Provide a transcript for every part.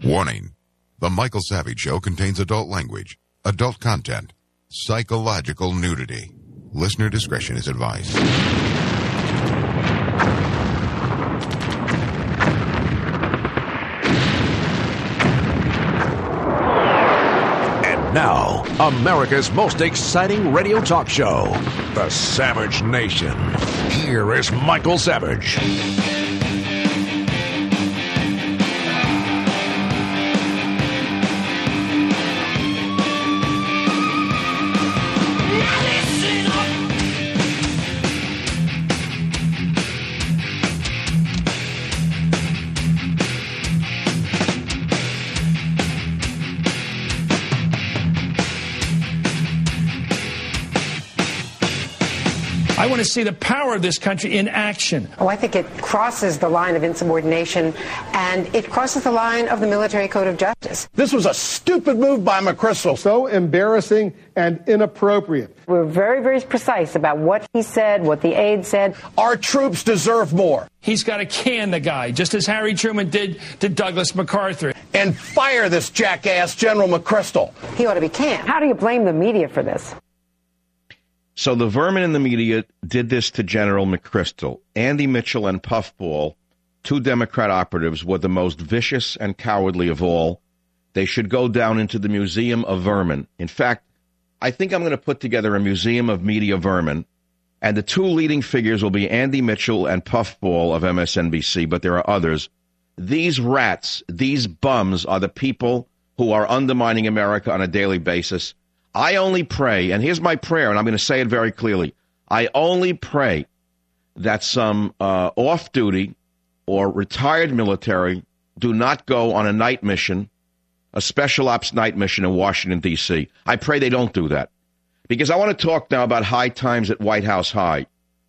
Warning. The Michael Savage Show contains adult language, adult content, psychological nudity. Listener discretion is advised. And now, America's most exciting radio talk show, The Savage Nation. Here is Michael Savage. I want to see the power of this country in action. Oh, I think it crosses the line of insubordination, and it crosses the line of the military code of justice. This was a stupid move by McChrystal. So embarrassing and inappropriate. We're very, very precise about what he said, what the aide said. Our troops deserve more. He's got to can the guy, just as Harry Truman did to Douglas MacArthur. And fire this jackass, General McChrystal. He ought to be canned. How do you blame the media for this? So the vermin in the media did this to General McChrystal. Andy Mitchell and Puffball, two Democrat operatives, were the most vicious and cowardly of all. They should go down into the Museum of Vermin. In fact, I think I'm going to put together a museum of media vermin, and the two leading figures will be Andy Mitchell and Puffball of MSNBC, but there are others. These rats, these bums, are the people who are undermining America on a daily basis. I only pray, and here's my prayer, and I'm going to say it very clearly. I only pray that some off-duty or retired military do not go on a night mission, a special ops night mission in Washington, D.C. I pray they don't do that, because I want to talk now about high times at White House High.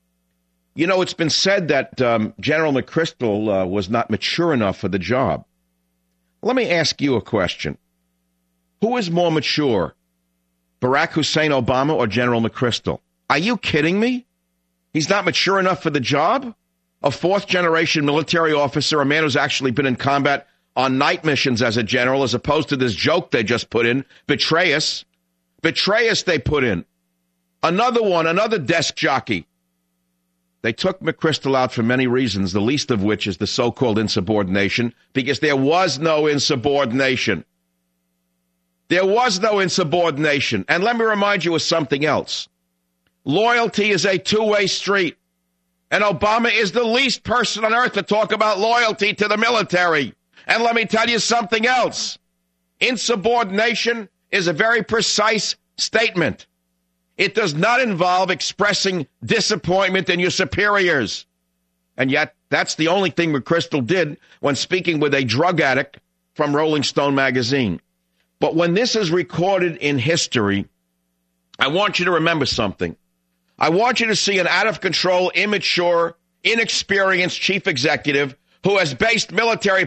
You know, it's been said that General McChrystal was not mature enough for the job. Let me ask you a question. Who is more mature, Barack Hussein Obama or General McChrystal? Are you kidding me? He's not mature enough for the job? A fourth-generation military officer, a man who's actually been in combat on night missions as a general, as opposed to this joke they just put in, Betrayus. Betrayus they put in. Another one, another desk jockey. They took McChrystal out for many reasons, the least of which is the so-called insubordination, because there was no insubordination. There was no insubordination. And let me remind you of something else. Loyalty is a two-way street. And Obama is the least person on earth to talk about loyalty to the military. And let me tell you something else. Insubordination is a very precise statement. It does not involve expressing disappointment in your superiors. And yet, that's the only thing McChrystal did when speaking with a drug addict from Rolling Stone magazine. But when this is recorded in history, I want you to remember something. I want you to see an out-of-control, immature, inexperienced chief executive who has based military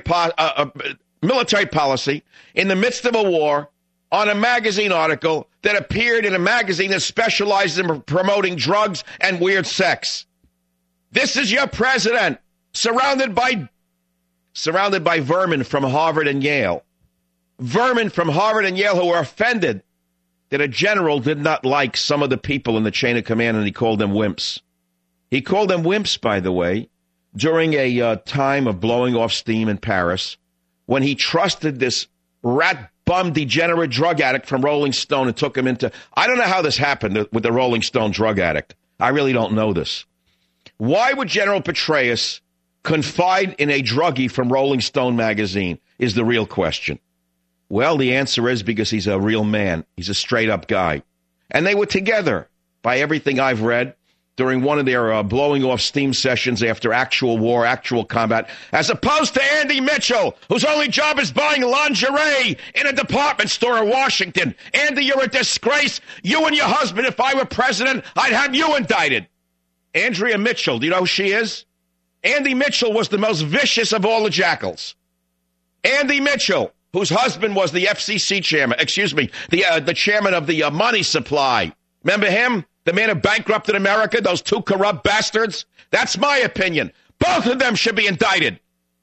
policy in the midst of a war on a magazine article that appeared in a magazine that specializes in promoting drugs and weird sex. This is your president, surrounded by vermin from Harvard and Yale. Vermin from Harvard and Yale who were offended that a general did not like some of the people in the chain of command, and he called them wimps. He called them wimps, by the way, during a time of blowing off steam in Paris, when he trusted this rat-bum, degenerate drug addict from Rolling Stone and took him into... I don't know how this happened with the Rolling Stone drug addict. I really don't know this. Why would General Petraeus confide in a druggie from Rolling Stone magazine is the real question. Well, the answer is because he's a real man. He's a straight-up guy. And they were together, by everything I've read, during one of their blowing off steam sessions after actual war, actual combat, as opposed to Andy Mitchell, whose only job is buying lingerie in a department store in Washington. Andy, you're a disgrace. You and your husband, if I were president, I'd have you indicted. Andrea Mitchell, do you know who she is? Andy Mitchell was the most vicious of all the jackals. Andy Mitchell, whose husband was the FCC chairman, the chairman of the money supply. Remember him? The man who bankrupted America, those two corrupt bastards? That's my opinion. Both of them should be indicted.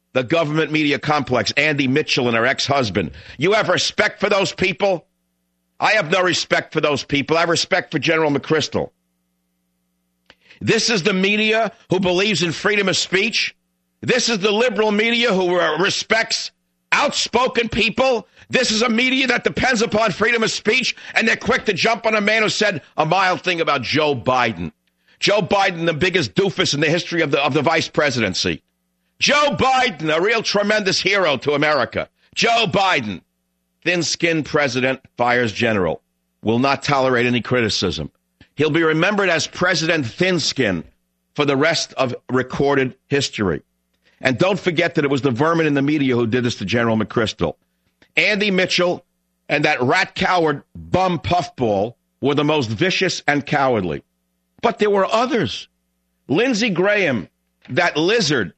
the government media complex, Andy Mitchell and her ex-husband. You have respect for those people? I have no respect for those people. I have respect for General McChrystal. This is the media who believes in freedom of speech. This is the liberal media who respects outspoken people. This is a media that depends upon freedom of speech, and they're quick to jump on a man who said a mild thing about Joe Biden. Joe Biden, the biggest doofus in the history of the vice presidency. Joe Biden, a real tremendous hero to America. Joe Biden, thin-skinned president, fires general, will not tolerate any criticism. He'll be remembered as President Thin-Skin for the rest of recorded history. And don't forget that it was the vermin in the media who did this to General McChrystal. Andy Mitchell and that rat coward bum puffball were the most vicious and cowardly. But there were others. Lindsey Graham, that lizard,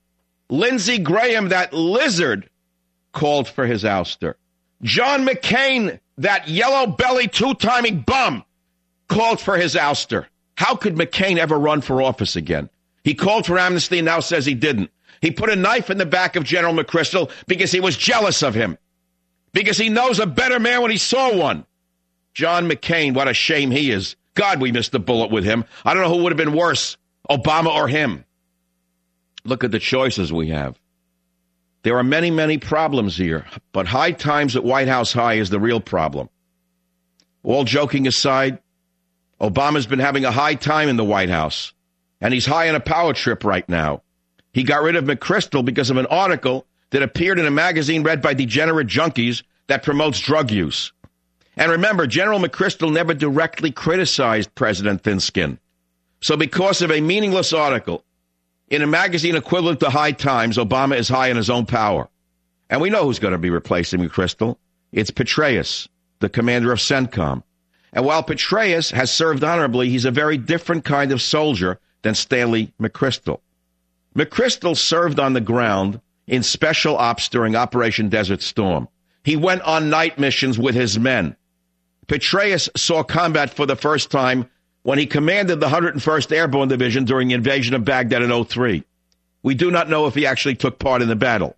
called for his ouster. John McCain, that yellow-belly, two-timing bum, called for his ouster. How could McCain ever run for office again? He called for amnesty and now says he didn't. He put a knife in the back of General McChrystal because he was jealous of him, because he knows a better man when he saw one. John McCain, what a shame he is. God, we missed the bullet with him. I don't know who would have been worse, Obama or him. Look at the choices we have. There are many, many problems here, but high times at White House High is the real problem. All joking aside, Obama's been having a high time in the White House, and he's high on a power trip right now. He got rid of McChrystal because of an article that appeared in a magazine read by degenerate junkies that promotes drug use. And remember, General McChrystal never directly criticized President Thin-Skin. So because of a meaningless article in a magazine equivalent to High Times, Obama is high in his own power. And we know who's going to be replacing McChrystal. It's Petraeus, the commander of CENTCOM. And while Petraeus has served honorably, he's a very different kind of soldier than Stanley McChrystal. McChrystal served on the ground in special ops during Operation Desert Storm. He went on night missions with his men. Petraeus saw combat for the first time when he commanded the 101st Airborne Division during the invasion of Baghdad in 2003. We do not know if he actually took part in the battle.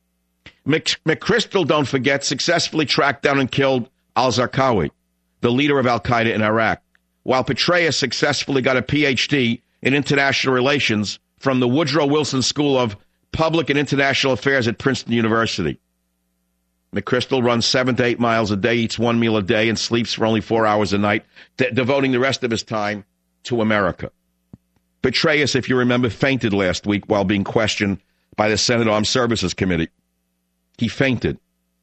McChrystal, don't forget, successfully tracked down and killed al-Zarqawi, the leader of al-Qaeda in Iraq, while Petraeus successfully got a Ph.D. in international relations from the Woodrow Wilson School of Public and International Affairs at Princeton University. McChrystal runs 7 to 8 miles a day, eats 1 meal a day, and sleeps for only 4 hours a night, devoting the rest of his time to America. Petraeus, if you remember, fainted last week while being questioned by the Senate Armed Services Committee. He fainted.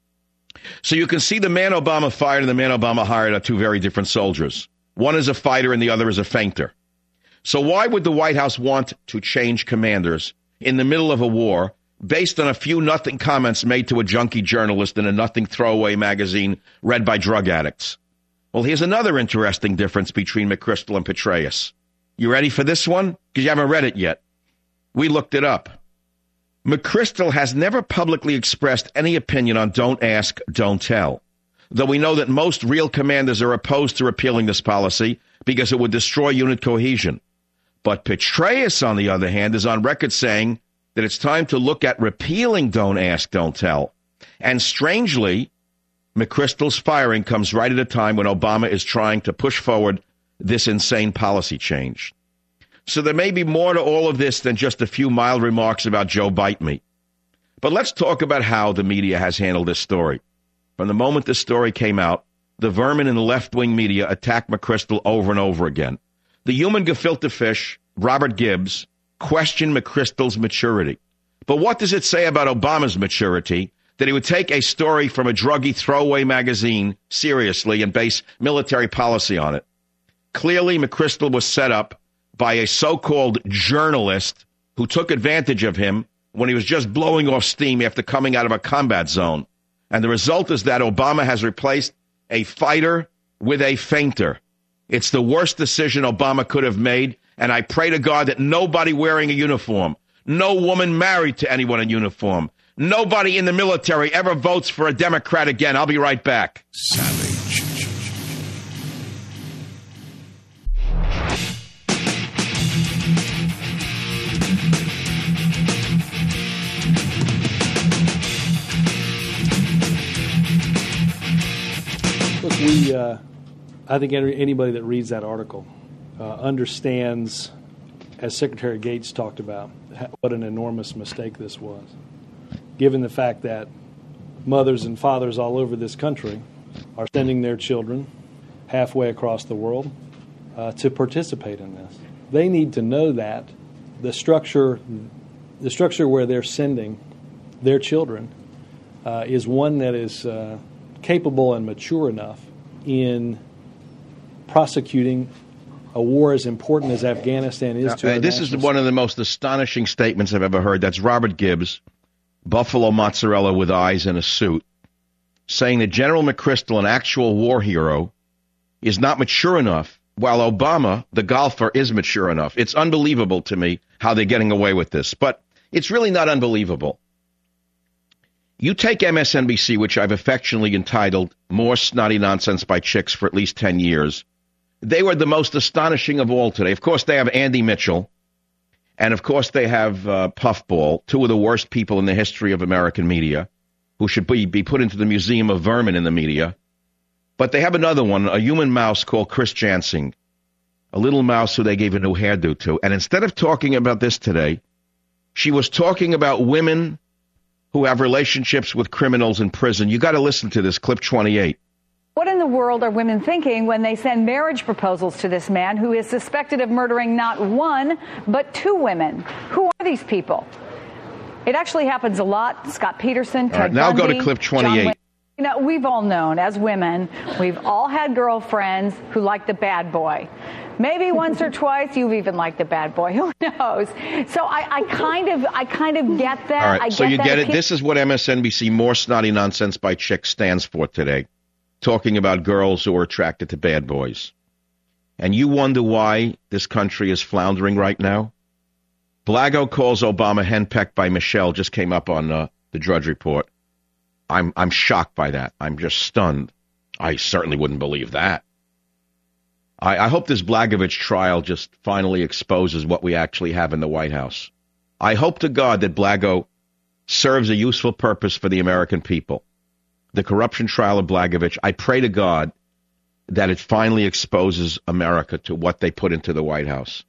So you can see the man Obama fired and the man Obama hired are two very different soldiers. One is a fighter and the other is a fainter. So why would the White House want to change commanders in the middle of a war based on a few nothing comments made to a junkie journalist in a nothing throwaway magazine read by drug addicts? Well, here's another interesting difference between McChrystal and Petraeus. You ready for this one? Because you haven't read it yet. We looked it up. McChrystal has never publicly expressed any opinion on don't ask, don't tell, though we know that most real commanders are opposed to repealing this policy because it would destroy unit cohesion. But Petraeus, on the other hand, is on record saying that it's time to look at repealing don't ask, don't tell. And strangely, McChrystal's firing comes right at a time when Obama is trying to push forward this insane policy change. So there may be more to all of this than just a few mild remarks about Joe Bite Me. But let's talk about how the media has handled this story. From the moment this story came out, the vermin in the left-wing media attacked McChrystal over and over again. The human gefilte fish, Robert Gibbs, questioned McChrystal's maturity. But what does it say about Obama's maturity that he would take a story from a druggy throwaway magazine seriously and base military policy on it? Clearly, McChrystal was set up by a so-called journalist who took advantage of him when he was just blowing off steam after coming out of a combat zone. And the result is that Obama has replaced a fighter with a fainter. It's the worst decision Obama could have made, and I pray to God that nobody wearing a uniform, no woman married to anyone in uniform, nobody in the military ever votes for a Democrat again. I'll be right back. Savage. I think anybody that reads that article understands, as Secretary Gates talked about, what an enormous mistake this was, given the fact that mothers and fathers all over this country are sending their children halfway across the world to participate in this. They need to know that the structure where they're sending their children is one that is capable and mature enough in prosecuting a war as important as Afghanistan is to our this is one of the most astonishing statements I've ever heard. That's Robert Gibbs, Buffalo mozzarella with eyes in a suit, saying that General McChrystal, an actual war hero, is not mature enough, while Obama, the golfer, is mature enough. It's unbelievable to me how they're getting away with this, but it's really not unbelievable. You take MSNBC, which I've affectionately entitled More Snotty Nonsense by Chicks for at least 10 years. They were the most astonishing of all today. Of course, they have Andy Mitchell, and of course they have Puffball, two of the worst people in the history of American media, who should be put into the Museum of Vermin in the media. But they have another one, a human mouse called Chris Jansing, a little mouse who they gave a new hairdo to. And instead of talking about this today, she was talking about women who have relationships with criminals in prison. You got to listen to this, clip 28. What in the world are women thinking when they send marriage proposals to this man who is suspected of murdering not one, but two women? Who are these people? It actually happens a lot. Scott Peterson, Ted Bundy, now go to clip 28. You know, we've all known as women, we've all had girlfriends who like the bad boy. Maybe once or twice you've even liked the bad boy. Who knows? So I kind of get that. All right, so you get it. This is what MSNBC More Snotty Nonsense by Chicks stands for today, talking about girls who are attracted to bad boys. And you wonder why this country is floundering right now? Blago calls Obama henpecked by Michelle, just came up on the Drudge Report. I'm shocked by that. I'm just stunned. I certainly wouldn't believe that. I hope this Blagojevich trial just finally exposes what we actually have in the White House. I hope to God that Blago serves a useful purpose for the American people. The corruption trial of Blagojevich, I pray to God that it finally exposes America to what they put into the White House.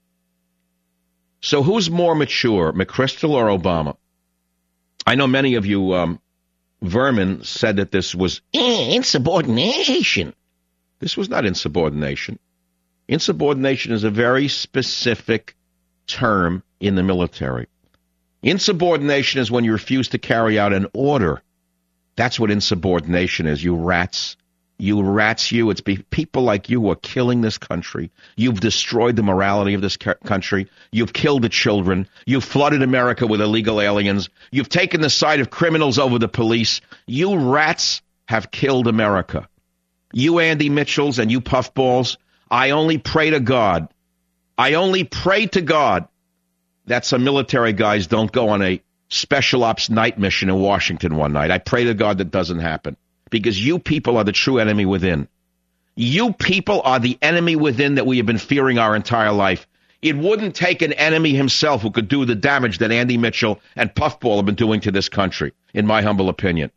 So who's more mature, McChrystal or Obama? I know many of you vermin said that this was insubordination. This was not insubordination. Insubordination is a very specific term in the military. Insubordination is when you refuse to carry out an order. That's what insubordination is, you rats. You rats, you. It's people like you who are killing this country. You've destroyed the morality of this country. You've killed the children. You've flooded America with illegal aliens. You've taken the side of criminals over the police. You rats have killed America. You Andy Mitchells and you puffballs, I only pray to God. I only pray to God that some military guys don't go on a special ops night mission in Washington one night. I pray to God that doesn't happen. Because you people are the true enemy within. You people are the enemy within that we have been fearing our entire life. It wouldn't take an enemy himself who could do the damage that Andy Mitchell and Puffball have been doing to this country, in my humble opinion.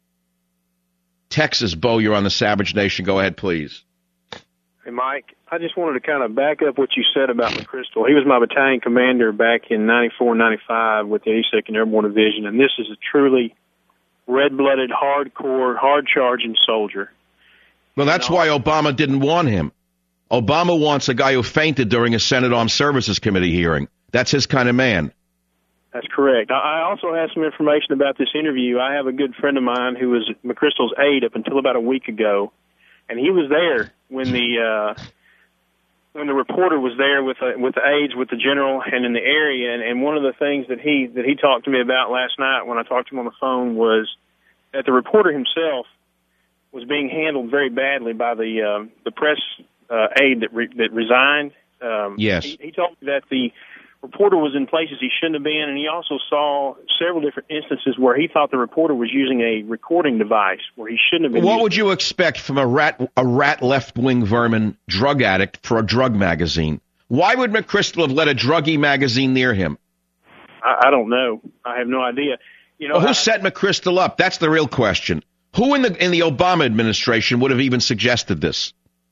Texas, Bo, you're on the Savage Nation. Go ahead, please. Hey, Mike, I just wanted to kind of back up what you said about McChrystal. He was my battalion commander back in 94, 95 with the 82nd Airborne Division, and this is a truly red-blooded, hardcore, hard-charging soldier. Well, that's why Obama didn't want him. Obama wants a guy who fainted during a Senate Armed Services Committee hearing. That's his kind of man. That's correct. I also have some information about this interview. I have a good friend of mine who was McChrystal's aide up until about a week ago, and he was there when the reporter was there with the aides, with the general, and in the area. And one of the things that he talked to me about last night when I talked to him on the phone was that the reporter himself was being handled very badly by the press aide that resigned. Yes. He told me that the reporter was in places he shouldn't have been, and he also saw several different instances where he thought the reporter was using a recording device where he shouldn't have been. What would you expect from a rat left-wing vermin drug addict for a drug magazine? Why would McChrystal have let a druggy magazine near him? I don't know. I have no idea. You know, who set McChrystal up? That's the real question. Who in the Obama administration would have even suggested this?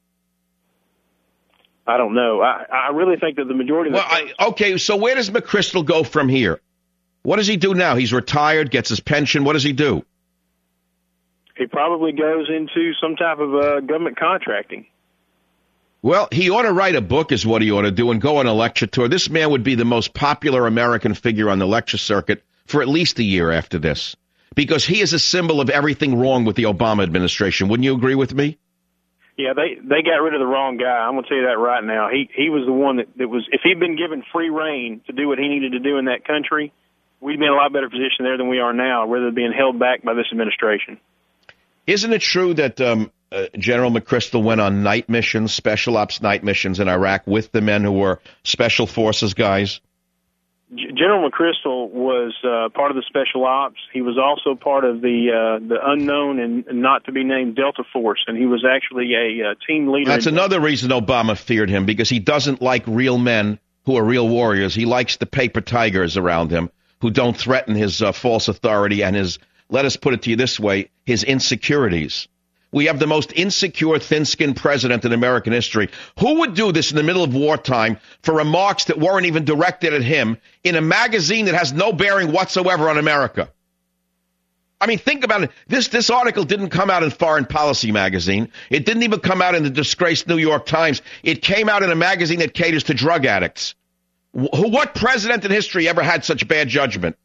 I don't know. I really think that the majority of okay, so where does McChrystal go from here? What does he do now? He's retired, gets his pension. What does he do? He probably goes into some type of government contracting. Well, he ought to write a book is what he ought to do and go on a lecture tour. This man would be the most popular American figure on the lecture circuit for at least a year after this, because he is a symbol of everything wrong with the Obama administration. Wouldn't you agree with me? Yeah, they got rid of the wrong guy. I'm going to tell you that right now. He was the one that was, if he'd been given free reign to do what he needed to do in that country, we'd be in a lot better position there than we are now, rather than being held back by this administration. Isn't it true that General McChrystal went on night missions, special ops night missions in Iraq with the men who were special forces guys? General McChrystal was part of the special ops. He was also part of the unknown and not to be named Delta Force, and he was actually a team leader. That's another reason Obama feared him, because he doesn't like real men who are real warriors. He likes the paper tigers around him who don't threaten his false authority and his, let us put it to you this way, his insecurities. We have the most insecure, thin-skinned president in American history. Who would do this in the middle of wartime for remarks that weren't even directed at him in a magazine that has no bearing whatsoever on America? I mean, think about it. This article didn't come out in Foreign Policy magazine. It didn't even come out in the disgraced New York Times. It came out in a magazine that caters to drug addicts. What president in history ever had such bad judgment?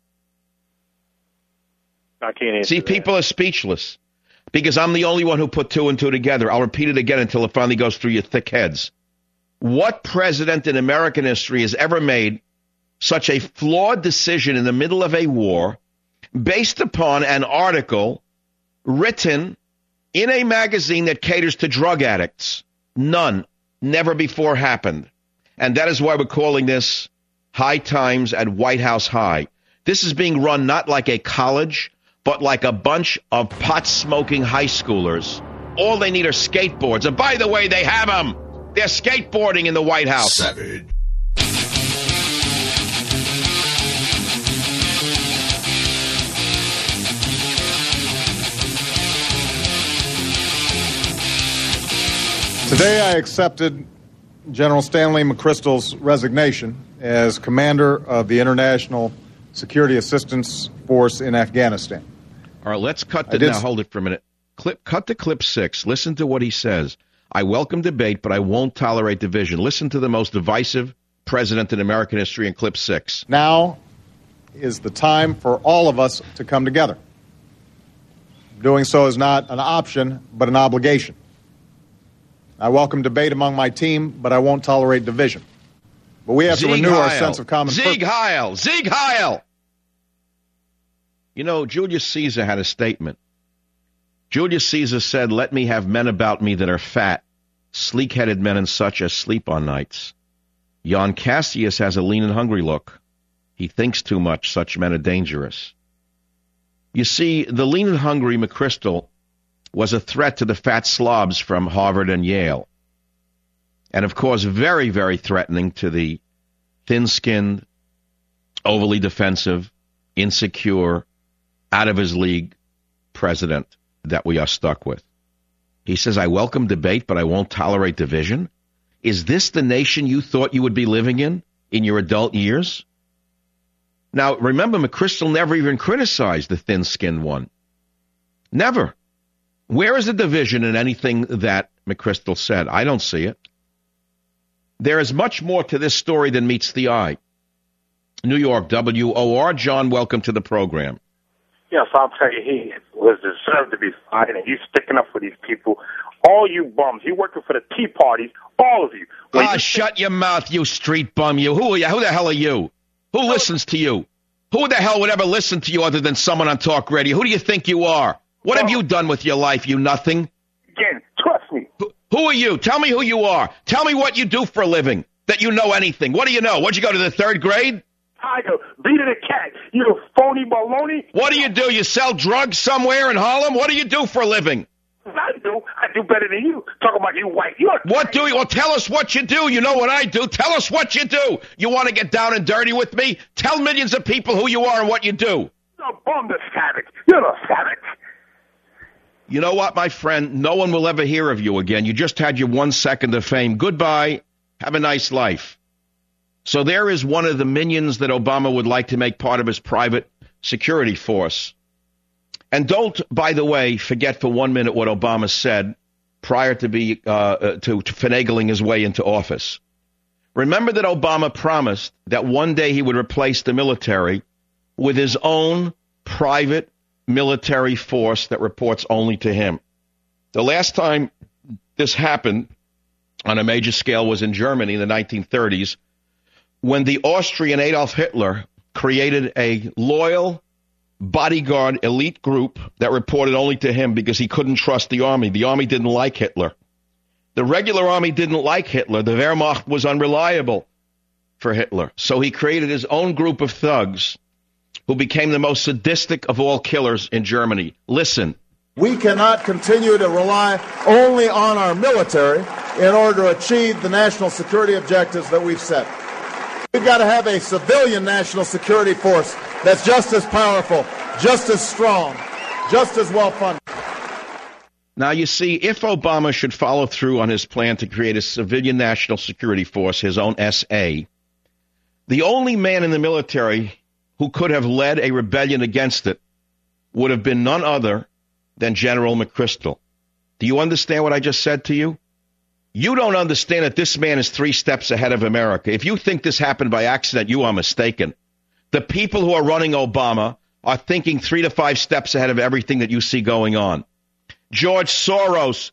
I can't answer See, that. people are speechless. Because I'm the only one who put two and two together. I'll repeat it again until it finally goes through your thick heads. What president in American history has ever made such a flawed decision in the middle of a war based upon an article written in a magazine that caters to drug addicts? None. Never before happened. And that is why we're calling this High Times at White House High. This is being run not like a college, but like a bunch of pot-smoking high schoolers. All they need are skateboards. And by the way, they have them. They're skateboarding in the White House. Savage. Today I accepted General Stanley McChrystal's resignation as commander of the International Security Assistance Force in Afghanistan. All right, let's cut to now. Hold it for a minute. Cut to clip 6. Listen to what he says. I welcome debate, but I won't tolerate division. Listen to the most divisive president in American history in clip 6. Now is the time for all of us to come together. Doing so is not an option, but an obligation. I welcome debate among my team, but I won't tolerate division. But we have to renew our sense of common purpose. Sieg Heil! Sieg Heil! You know, Julius Caesar had a statement. Julius Caesar said, let me have men about me that are fat, sleek-headed men and such as sleep on nights. Jan Cassius has a lean and hungry look. He thinks too much. Such men are dangerous. You see, the lean and hungry McChrystal was a threat to the fat slobs from Harvard and Yale. And, of course, very, very threatening to the thin-skinned, overly defensive, insecure, out-of-his-league president that we are stuck with. He says, I welcome debate, but I won't tolerate division. Is this the nation you thought you would be living in your adult years? Now, remember, McChrystal never even criticized the thin-skinned one. Never. Where is the division in anything that McChrystal said? I don't see it. There is much more to this story than meets the eye. New York, WOR. John, welcome to the program. Yes, I'll tell you, he was deserved to be fired, and he's sticking up for these people. All you bums, you working for the Tea Parties, all of you. Shut your mouth, you street bum, you. Who are you? Who the hell are you? Who listens to you? Who the hell would ever listen to you other than someone on talk radio? Who do you think you are? What have you done with your life, you nothing? Again, trust me. Who are you? Tell me who you are. Tell me what you do for a living, that you know anything. What do you know? What'd you go to the 3rd grade? Tiger, beat it a cat. You phony baloney. What do you do? You sell drugs somewhere in Harlem? What do you do for a living? I do better than you. Talk about you white. What do you? Well, tell us what you do. You know what I do. Tell us what you do. You want to get down and dirty with me? Tell millions of people who you are and what you do. You're a bum, the savage. You're a savage. You know what, my friend? No one will ever hear of you again. You just had your 1 second of fame. Goodbye. Have a nice life. So there is one of the minions that Obama would like to make part of his private security force. And don't, by the way, forget for 1 minute what Obama said prior to finagling his way into office. Remember that Obama promised that one day he would replace the military with his own private military force that reports only to him. The last time this happened on a major scale was in Germany in the 1930s, when the Austrian Adolf Hitler created a loyal bodyguard elite group that reported only to him because he couldn't trust the army. The army didn't like Hitler. The regular army didn't like Hitler. The Wehrmacht was unreliable for Hitler. So he created his own group of thugs who became the most sadistic of all killers in Germany. Listen. We cannot continue to rely only on our military in order to achieve the national security objectives that we've set. We've got to have a civilian national security force that's just as powerful, just as strong, just as well funded. Now, you see, if Obama should follow through on his plan to create a civilian national security force, his own SA, the only man in the military who could have led a rebellion against it would have been none other than General McChrystal. Do you understand what I just said to you? You don't understand that this man is 3 steps ahead of America. If you think this happened by accident, you are mistaken. The people who are running Obama are thinking 3 to 5 steps ahead of everything that you see going on. George Soros.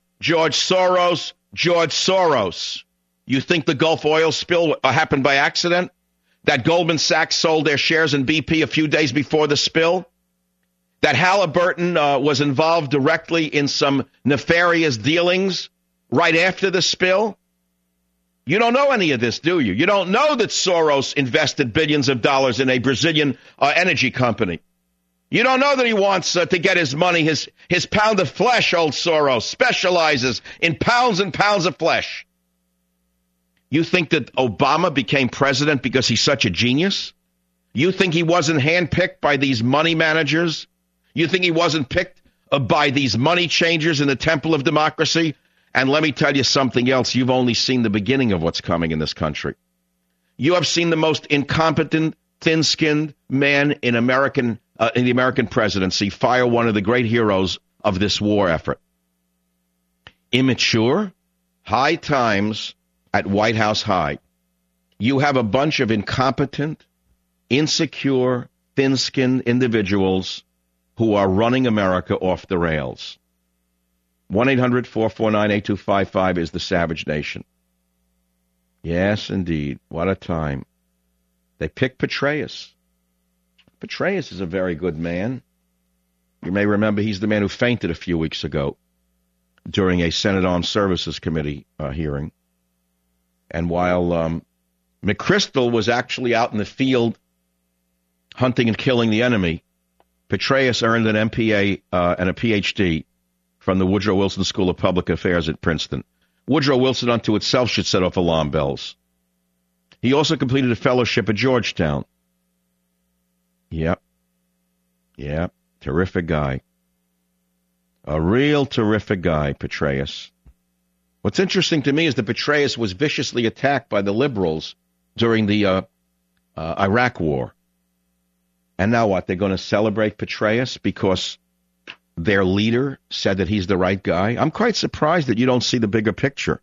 You think the Gulf oil spill happened by accident? That Goldman Sachs sold their shares in BP a few days before the spill? That Halliburton was involved directly in some nefarious dealings right after the spill? You don't know any of this, do you? You don't know that Soros invested billions of dollars in a Brazilian energy company. You don't know that he wants to get his money, his pound of flesh. Old Soros specializes in pounds and pounds of flesh. You think that Obama became president because he's such a genius? You think he wasn't handpicked by these money managers? You think he wasn't picked by these money changers in the temple of democracy? And let me tell you something else. You've only seen the beginning of what's coming in this country. You have seen the most incompetent, thin-skinned man in the American presidency fire one of the great heroes of this war effort. Immature, high times at White House High. You have a bunch of incompetent, insecure, thin-skinned individuals who are running America off the rails. 1-800-449-8255 is the Savage Nation. Yes, indeed. What a time. They picked Petraeus. Petraeus is a very good man. You may remember he's the man who fainted a few weeks ago during a Senate Armed Services Committee hearing. And while McChrystal was actually out in the field hunting and killing the enemy, Petraeus earned an MPA and a PhD from the Woodrow Wilson School of Public Affairs at Princeton. Woodrow Wilson unto itself should set off alarm bells. He also completed a fellowship at Georgetown. Yep. Terrific guy. A real terrific guy, Petraeus. What's interesting to me is that Petraeus was viciously attacked by the liberals during the Iraq War. And now what? They're going to celebrate Petraeus because their leader said that he's the right guy? I'm quite surprised that you don't see the bigger picture.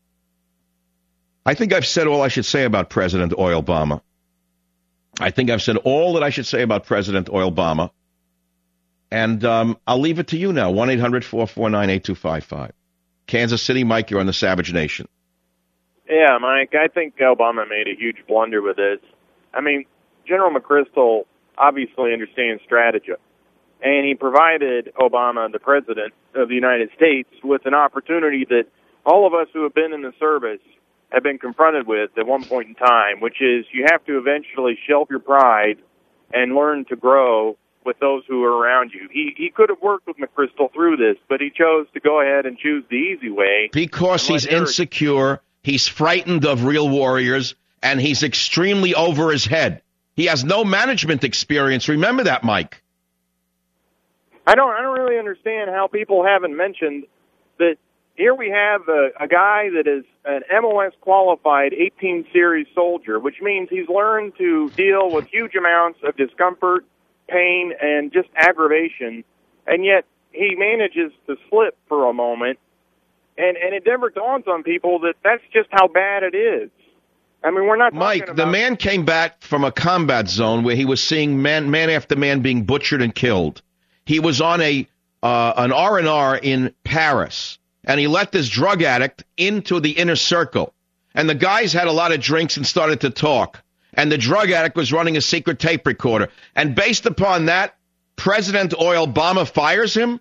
I think I've said all I should say about President Oilbama. I think I've said all that I should say about President Oilbama. And I'll leave it to you now, 1-800-449-8255. Kansas City, Mike, you're on the Savage Nation. Yeah, Mike, I think Obama made a huge blunder with this. I mean, General McChrystal obviously understands strategy, and he provided Obama, the President of the United States, with an opportunity that all of us who have been in the service have been confronted with at one point in time, which is you have to eventually shelf your pride and learn to grow with those who are around you. He could have worked with McChrystal through this, but he chose to go ahead and choose the easy way. Because he's insecure, he's frightened of real warriors, and he's extremely over his head. He has no management experience. Remember that, Mike. I don't really understand how people haven't mentioned that here we have a guy that is an MOS-qualified 18-series soldier, which means he's learned to deal with huge amounts of discomfort, pain, and just aggravation, and yet he manages to slip for a moment, and it never dawns on people that that's just how bad it is. I mean, we're not talking Mike, about... the man came back from a combat zone where he was seeing man after man being butchered and killed. He was on an R&R in Paris, and he let this drug addict into the inner circle. And the guys had a lot of drinks and started to talk. And the drug addict was running a secret tape recorder. And based upon that, President Obama fires him?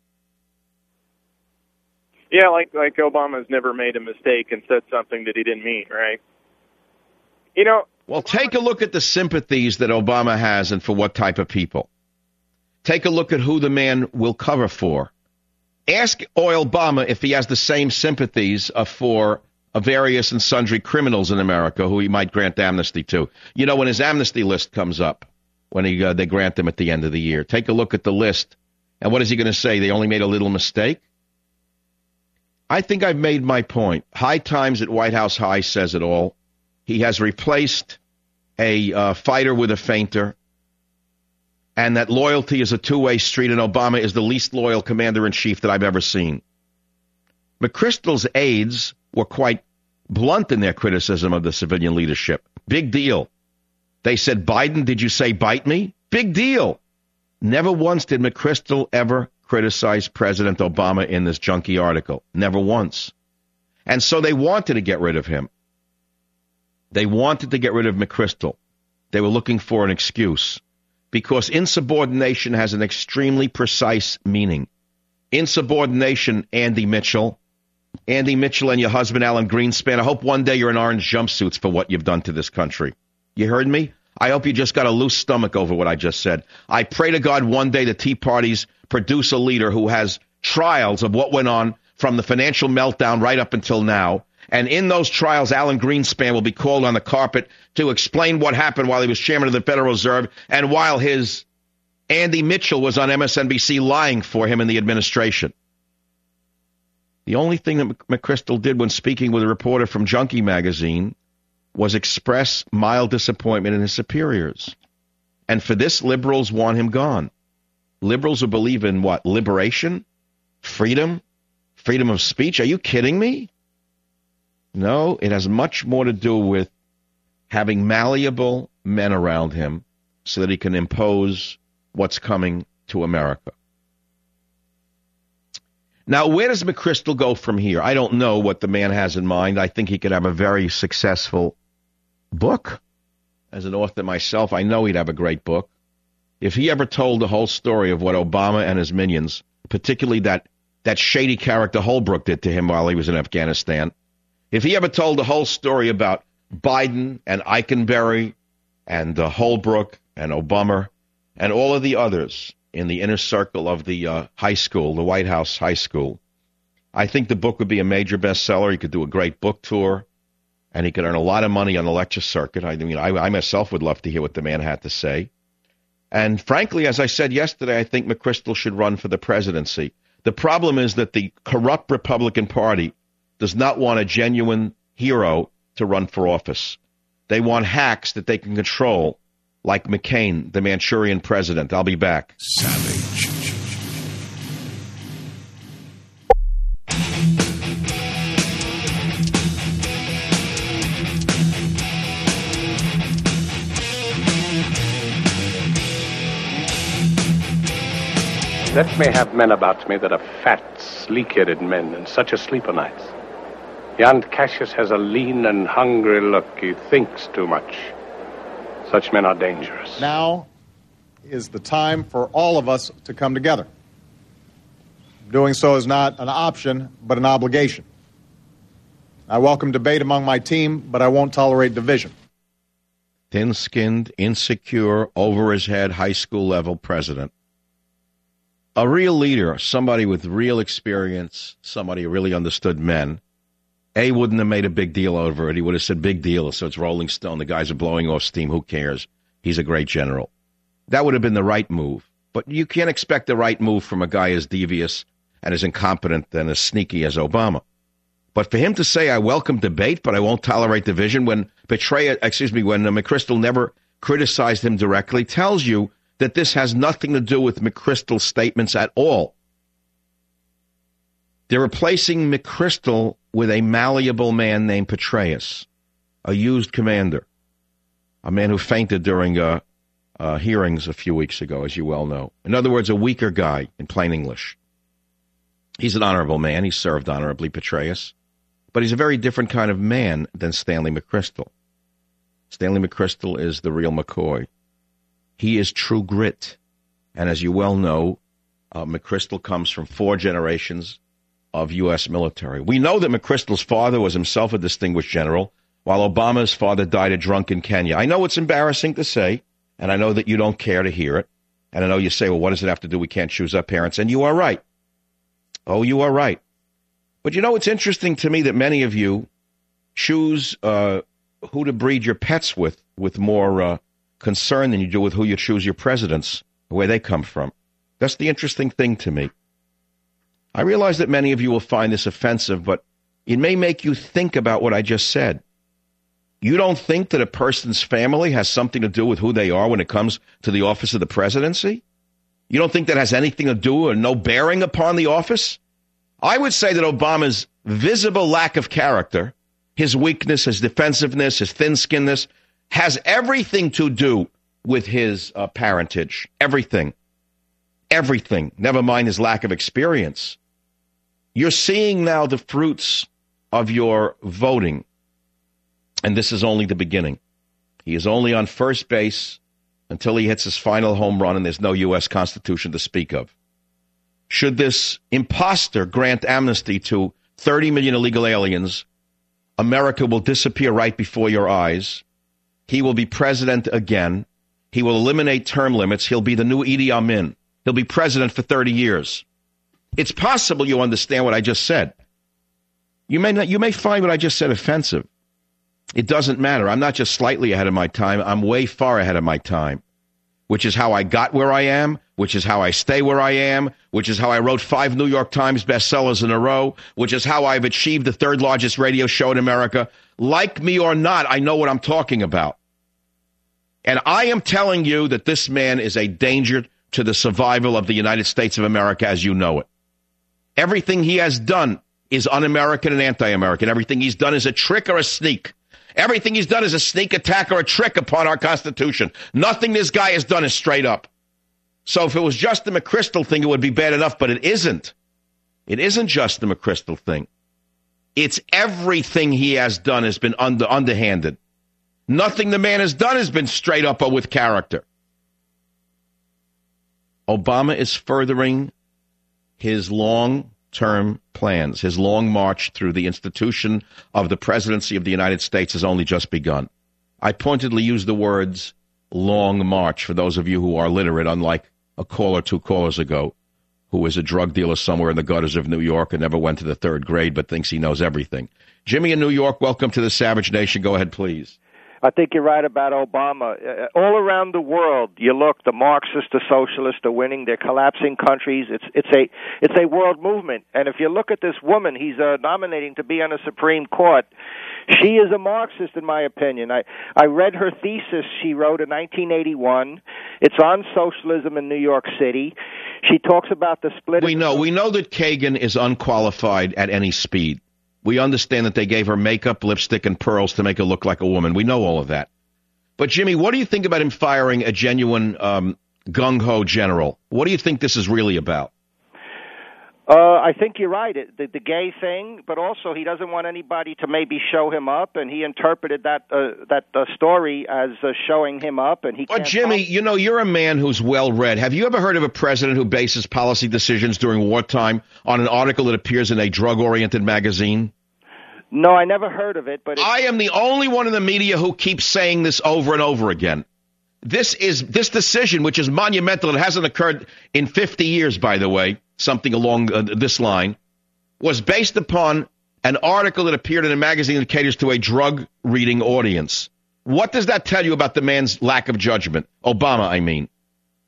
Yeah, like Obama's never made a mistake and said something that he didn't mean, right? You know... Well, take a look at the sympathies that Obama has and for what type of people. Take a look at who the man will cover for. Ask Obama if he has the same sympathies for various and sundry criminals in America who he might grant amnesty to. You know, when his amnesty list comes up, when they grant them at the end of the year, take a look at the list. And what is he going to say? They only made a little mistake? I think I've made my point. High Times at White House High says it all. He has replaced a fighter with a fainter, and that loyalty is a two-way street, and Obama is the least loyal commander-in-chief that I've ever seen. McChrystal's aides were quite blunt in their criticism of the civilian leadership. Big deal. They said, Biden, did you say bite me? Big deal. Never once did McChrystal ever criticize President Obama in this junky article. Never once. And so they wanted to get rid of him. They wanted to get rid of McChrystal. They were looking for an excuse. Because insubordination has an extremely precise meaning. Insubordination, Andy Mitchell and your husband, Alan Greenspan, I hope one day you're in orange jumpsuits for what you've done to this country. You heard me? I hope you just got a loose stomach over what I just said. I pray to God one day the Tea Parties produce a leader who has trials of what went on from the financial meltdown right up until now. And in those trials, Alan Greenspan will be called on the carpet to explain what happened while he was chairman of the Federal Reserve and while his Andy Mitchell was on MSNBC lying for him in the administration. The only thing that McChrystal did when speaking with a reporter from Junkie magazine was express mild disappointment in his superiors. And for this, liberals want him gone. Liberals who believe in what? Liberation? Freedom? Freedom of speech? Are you kidding me? No, it has much more to do with having malleable men around him so that he can impose what's coming to America. Now, where does McChrystal go from here? I don't know what the man has in mind. I think he could have a very successful book. As an author myself, I know he'd have a great book. If he ever told the whole story of what Obama and his minions, particularly that shady character Holbrooke did to him while he was in Afghanistan, if he ever told the whole story about Biden and Eikenberry and Holbrooke and Obama and all of the others in the inner circle of the high school, the White House High School, I think the book would be a major bestseller. He could do a great book tour, and he could earn a lot of money on the lecture circuit. I mean, I myself would love to hear what the man had to say. And frankly, as I said yesterday, I think McChrystal should run for the presidency. The problem is that the corrupt Republican Party does not want a genuine hero to run for office. They want hacks that they can control, like McCain, the Manchurian president. I'll be back. Savage. Let me have men about me that are fat, sleek-headed men and such asleep o' nights. Yond Cassius has a lean and hungry look. He thinks too much. Such men are dangerous. Now is the time for all of us to come together. Doing so is not an option, but an obligation. I welcome debate among my team, but I won't tolerate division. Thin-skinned, insecure, over-his-head, high school-level president. A real leader, somebody with real experience, somebody who really understood men, wouldn't have made a big deal over it. He would have said, big deal, so it's Rolling Stone. The guys are blowing off steam. Who cares? He's a great general. That would have been the right move. But you can't expect the right move from a guy as devious and as incompetent and as sneaky as Obama. But for him to say, I welcome debate, but I won't tolerate division, when McChrystal never criticized him directly, tells you that this has nothing to do with McChrystal's statements at all. They're replacing McChrystal with a malleable man named Petraeus, a used commander, a man who fainted during hearings a few weeks ago, as you well know. In other words, a weaker guy, in plain English. He's an honorable man. He served honorably, Petraeus. But he's a very different kind of man than Stanley McChrystal. Stanley McChrystal is the real McCoy. He is true grit. And as you well know, McChrystal comes from 4 generations of U.S. military. We know that McChrystal's father was himself a distinguished general, while Obama's father died a drunk in Kenya. I know it's embarrassing to say, and I know that you don't care to hear it. And I know you say, well, what does it have to do? We can't choose our parents. And you are right. Oh, you are right. But you know, it's interesting to me that many of you choose who to breed your pets with more concern than you do with who you choose your presidents, where they come from. That's the interesting thing to me. I realize that many of you will find this offensive, but it may make you think about what I just said. You don't think that a person's family has something to do with who they are when it comes to the office of the presidency? You don't think that has anything to do or no bearing upon the office? I would say that Obama's visible lack of character, his weakness, his defensiveness, his thin-skinnedness, has everything to do with his parentage. Everything. Everything. Never mind his lack of experience. You're seeing now the fruits of your voting. And this is only the beginning. He is only on first base until he hits his final home run, and there's no U.S. Constitution to speak of. Should this imposter grant amnesty to 30 million illegal aliens, America will disappear right before your eyes. He will be president again. He will eliminate term limits. He'll be the new Idi Amin. He'll be president for 30 years. It's possible you understand what I just said. You may find what I just said offensive. It doesn't matter. I'm not just slightly ahead of my time. I'm way far ahead of my time, which is how I got where I am, which is how I stay where I am, which is how I wrote 5 New York Times bestsellers in a row, which is how I've achieved the 3rd largest radio show in America. Like me or not, I know what I'm talking about. And I am telling you that this man is a danger to the survival of the United States of America as you know it. Everything he has done is un-American and anti-American. Everything he's done is a trick or a sneak. Everything he's done is a sneak attack or a trick upon our Constitution. Nothing this guy has done is straight up. So if it was just the McChrystal thing, it would be bad enough, but it isn't. It isn't just the McChrystal thing. It's everything he has done has been underhanded. Nothing the man has done has been straight up or with character. Obama is furthering his long-term plans. His long march through the institution of the presidency of the United States has only just begun. I pointedly use the words long march for those of you who are literate, unlike a call or 2 callers ago, who is a drug dealer somewhere in the gutters of New York and never went to the 3rd grade but thinks he knows everything. Jimmy in New York, welcome to the Savage Nation. Go ahead, please. I think you're right about Obama. All around the world, you look, the Marxists, the socialists are winning. They're collapsing countries. It's a world movement. And if you look at this woman he's nominating to be on the Supreme Court, she is a Marxist, in my opinion. I read her thesis she wrote in 1981. It's on socialism in New York City. She talks about the split. We know that Kagan is unqualified at any speed. We understand that they gave her makeup, lipstick, and pearls to make her look like a woman. We know all of that. But, Jimmy, what do you think about him firing a genuine gung-ho general? What do you think this is really about? I think you're right. The gay thing, but also he doesn't want anybody to maybe show him up, and he interpreted that story as showing him up. And he. But Jimmy, you're a man who's well-read. Have you ever heard of a president who bases policy decisions during wartime on an article that appears in a drug-oriented magazine? No, I never heard of it. But I am the only one in the media who keeps saying this over and over again. This decision, which is monumental, it hasn't occurred in 50 years, by the way, something along this line, was based upon an article that appeared in a magazine that caters to a drug-reading audience. What does that tell you about the man's lack of judgment? Obama, I mean.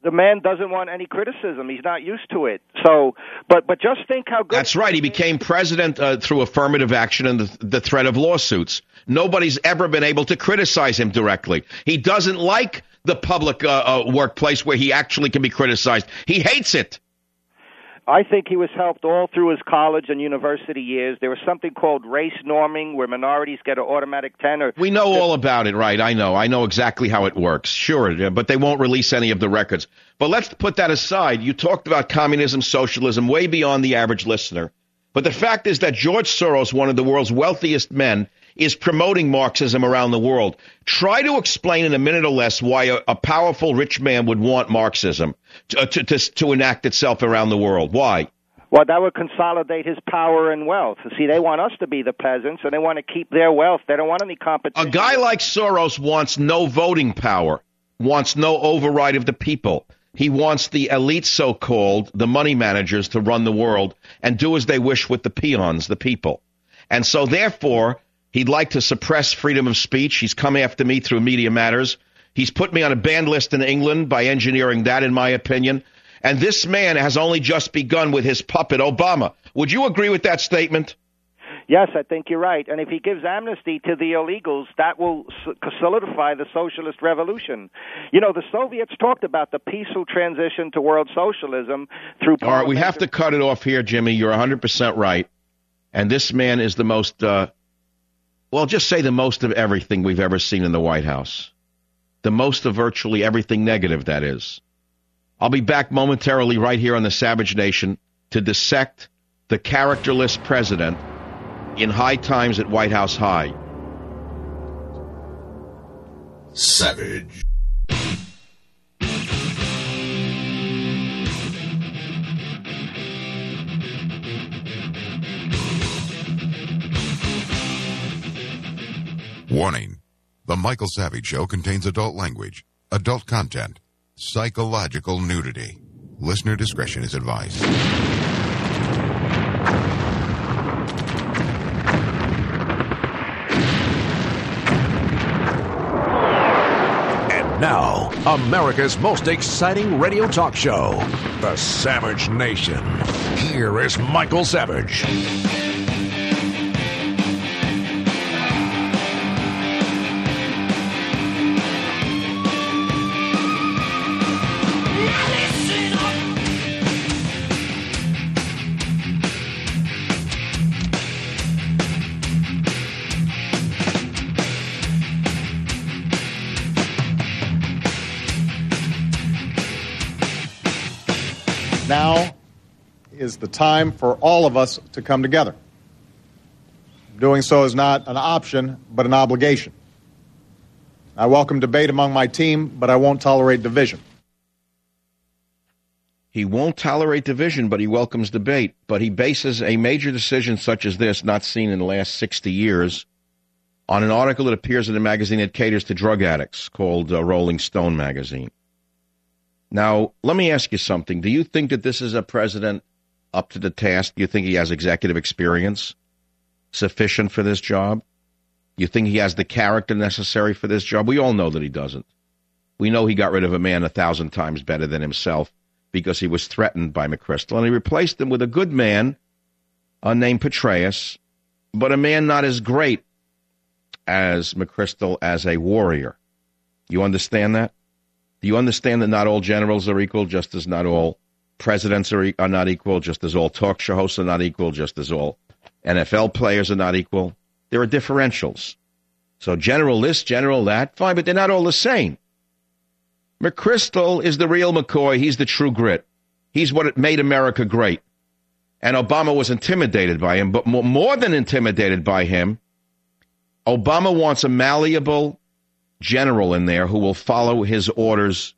the man doesn't want any criticism. He's not used to it. So, but just think how good. That's right. He became president through affirmative action and the threat of lawsuits. Nobody's ever been able to criticize him directly. He doesn't like the public workplace where he actually can be criticized. He hates it. I think he was helped all through his college and university years. There was something called race norming where minorities get an automatic tenor. We know all about it, right? I know exactly how it works. Sure, but they won't release any of the records. But let's put that aside. You talked about communism, socialism, way beyond the average listener. But the fact is that George Soros, one of the world's wealthiest men, is promoting Marxism around the world. Try to explain in a minute or less why a powerful rich man would want Marxism to enact itself around the world. Why? Well, that would consolidate his power and wealth. See, they want us to be the peasants, and they want to keep their wealth. They don't want any competition. A guy like Soros wants no voting power, wants no override of the people. He wants the elite, so-called, the money managers, to run the world and do as they wish with the peons, the people. And so, therefore, he'd like to suppress freedom of speech. He's come after me through Media Matters. He's put me on a banned list in England by engineering that, in my opinion. And this man has only just begun with his puppet, Obama. Would you agree with that statement? Yes, I think you're right. And if he gives amnesty to the illegals, that will solidify the socialist revolution. You know, the Soviets talked about the peaceful transition to world socialism through... All right, we have to cut it off here, Jimmy. You're 100% right. And this man is the most, well, just say the most of everything we've ever seen in the White House. The most of virtually everything negative, that is. I'll be back momentarily right here on the Savage Nation to dissect the characterless president in High Times at White House High. Savage. Warning. The Michael Savage Show contains adult language, adult content, psychological nudity. Listener discretion is advised. Now, America's most exciting radio talk show, The Savage Nation. Here is Michael Savage. Now is the time for all of us to come together. Doing so is not an option, but an obligation. I welcome debate among my team, but I won't tolerate division. He won't tolerate division, but he welcomes debate. But he bases a major decision such as this, not seen in the last 60 years, on an article that appears in a magazine that caters to drug addicts called Rolling Stone magazine. Now, let me ask you something. Do you think that this is a president up to the task? Do you think he has executive experience sufficient for this job? You think he has the character necessary for this job? We all know that he doesn't. We know he got rid of a man 1,000 times better than himself because he was threatened by McChrystal, and he replaced him with a good man named Petraeus, but a man not as great as McChrystal as a warrior. You understand that? Do you understand that not all generals are equal, just as not all presidents are not equal, just as all talk show hosts are not equal, just as all NFL players are not equal? There are differentials. So general this, general that, fine, but they're not all the same. McChrystal is the real McCoy. He's the true grit. He's what made America great. And Obama was intimidated by him, but more than intimidated by him, Obama wants a malleable general in there who will follow his orders,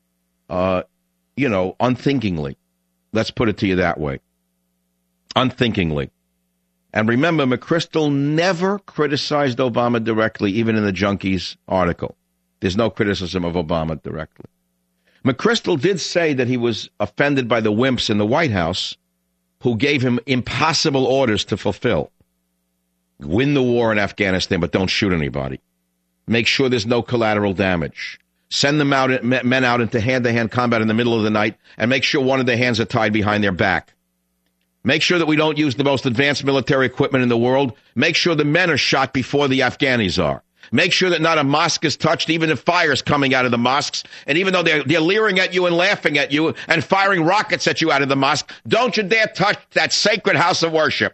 unthinkingly. Let's put it to you that way. Unthinkingly. And remember, McChrystal never criticized Obama directly, even in the Junkies article. There's no criticism of Obama directly. McChrystal did say that he was offended by the wimps in the White House who gave him impossible orders to fulfill. Win the war in Afghanistan, but don't shoot anybody. Make sure there's no collateral damage. Send them men out into hand-to-hand combat in the middle of the night, and make sure one of their hands are tied behind their back. Make sure that we don't use the most advanced military equipment in the world. Make sure the men are shot before the Afghanis are. Make sure that not a mosque is touched, even if fire's coming out of the mosques. And even though they're leering at you and laughing at you and firing rockets at you out of the mosque, don't you dare touch that sacred house of worship.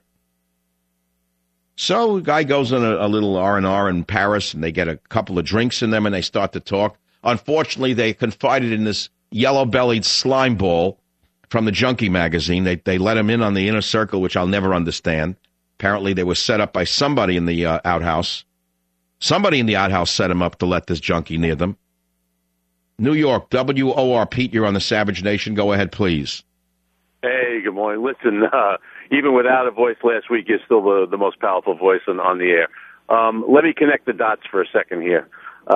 So the guy goes on a little R&R in Paris, and they get a couple of drinks in them, and they start to talk. Unfortunately, they confided in this yellow-bellied slime ball from the Junkie magazine. They let him in on the inner circle, which I'll never understand. Apparently, they were set up by somebody in the outhouse. Somebody in the outhouse set him up to let this junkie near them. New York, WOR. Pete, you're on the Savage Nation. Go ahead, please. Hey, good morning. Listen, even without a voice last week, you're still the most powerful voice on the air. Let me connect the dots for a second here.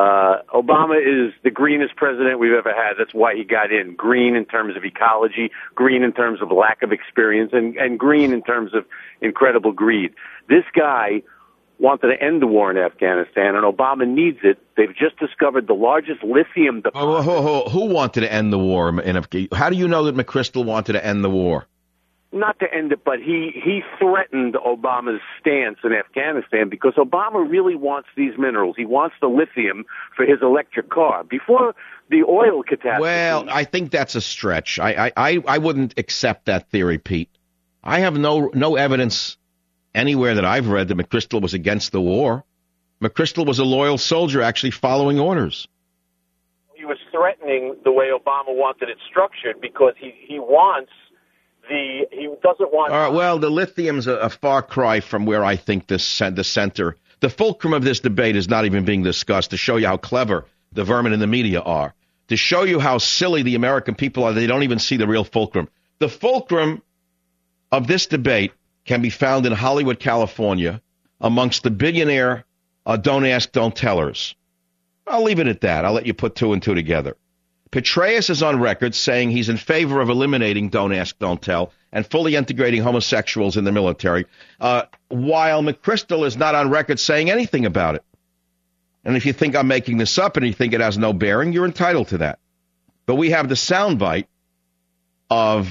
Obama is the greenest president we've ever had. That's why he got in. Green in terms of ecology, green in terms of lack of experience, and green in terms of incredible greed. This guy wanted to end the war in Afghanistan, and Obama needs it. They've just discovered the largest lithium deposit. Who wanted to end the war in Afghanistan? How do you know that McChrystal wanted to end the war? Not to end it, but he threatened Obama's stance in Afghanistan because Obama really wants these minerals. He wants the lithium for his electric car. Before the oil catastrophe... Well, I think that's a stretch. I wouldn't accept that theory, Pete. I have no evidence anywhere that I've read that McChrystal was against the war. McChrystal was a loyal soldier actually following orders. He was threatening the way Obama wanted it structured because he wants... He doesn't want... All right, well, the lithium's a far cry from where I think the center... The fulcrum of this debate is not even being discussed to show you how clever the vermin in the media are, to show you how silly the American people are. They don't even see the real fulcrum. The fulcrum of this debate can be found in Hollywood, California, amongst the billionaire don't ask, don't tellers. I'll leave it at that. I'll let you put two and two together. Petraeus is on record saying he's in favor of eliminating don't ask, don't tell and fully integrating homosexuals in the military, while McChrystal is not on record saying anything about it. And if you think I'm making this up and you think it has no bearing, you're entitled to that. But we have the soundbite of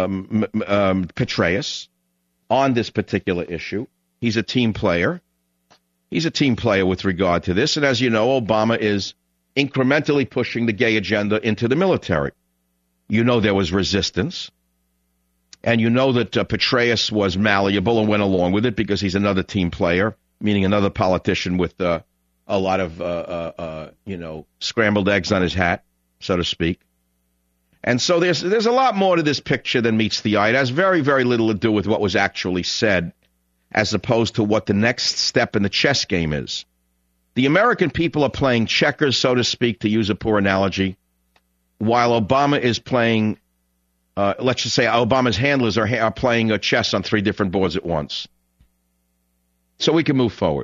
Petraeus on this particular issue. He's a team player. He's a team player with regard to this. And as you know, Obama is incrementally pushing the gay agenda into the military. You know there was resistance. And you know that Petraeus was malleable and went along with it because he's another team player, meaning another politician with a lot of, scrambled eggs on his hat, so to speak. And so there's a lot more to this picture than meets the eye. It has very, very little to do with what was actually said, as opposed to what the next step in the chess game is. The American people are playing checkers, so to speak, to use a poor analogy, while Obama is playing, let's just say Obama's handlers are playing chess on three different boards at once. So we can move forward.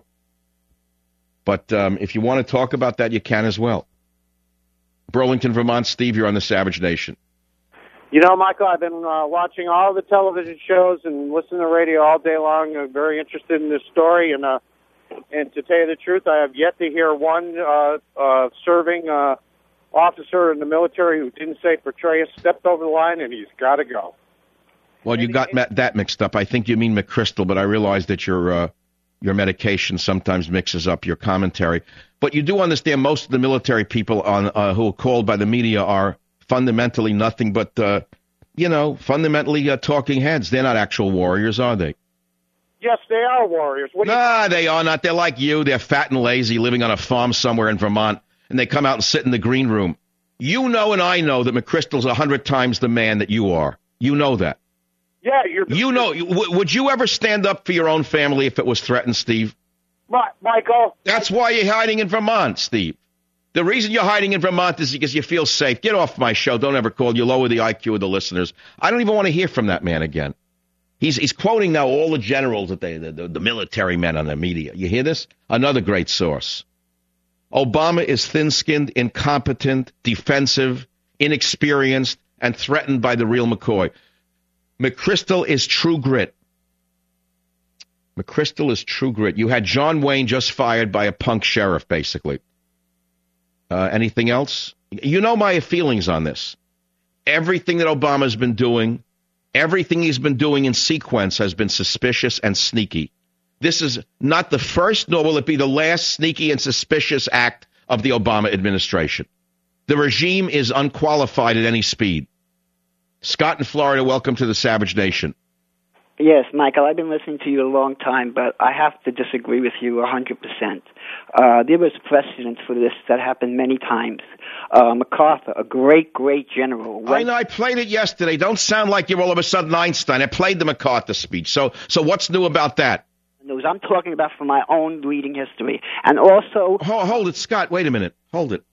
But if you want to talk about that, you can as well. Burlington, Vermont. Steve, you're on the Savage Nation. You know, Michael, I've been watching all the television shows and listening to radio all day long. I'm very interested in this story, and to tell you the truth, I have yet to hear one serving officer in the military who didn't say Petraeus stepped over the line and he's got to go. Well, you got that mixed up. I think you mean McChrystal, but I realize that your medication sometimes mixes up your commentary. But you do understand most of the military people who are called by the media are fundamentally nothing but, fundamentally talking heads. They're not actual warriors, are they? Yes, they are warriors. They are not. They're like you. They're fat and lazy, living on a farm somewhere in Vermont, and they come out and sit in the green room. You know and I know that McChrystal's 100 times the man that you are. You know that. Yeah, would you ever stand up for your own family if it was threatened, Steve? Michael. That's why you're hiding in Vermont, Steve. The reason you're hiding in Vermont is because you feel safe. Get off my show. Don't ever call. You lower the IQ of the listeners. I don't even want to hear from that man again. He's quoting now all the generals, that the military men on the media. You hear this? Another great source. Obama is thin-skinned, incompetent, defensive, inexperienced, and threatened by the real McCoy. McChrystal is true grit. McChrystal is true grit. You had John Wayne just fired by a punk sheriff, basically. Anything else? You know my feelings on this. Everything that Obama's been doing, everything he's been doing in sequence has been suspicious and sneaky. This is not the first, nor will it be the last sneaky and suspicious act of the Obama administration. The regime is unqualified at any speed. Scott in Florida, welcome to the Savage Nation. Yes, Michael, I've been listening to you a long time, but I have to disagree with you 100%. There was precedent for this that happened many times. MacArthur, a great, great general. I know, I played it yesterday. Don't sound like you're all of a sudden Einstein. I played the MacArthur speech. So what's new about that? I'm talking about from my own reading history. And also... Hold it, Scott. Wait a minute. Hold it.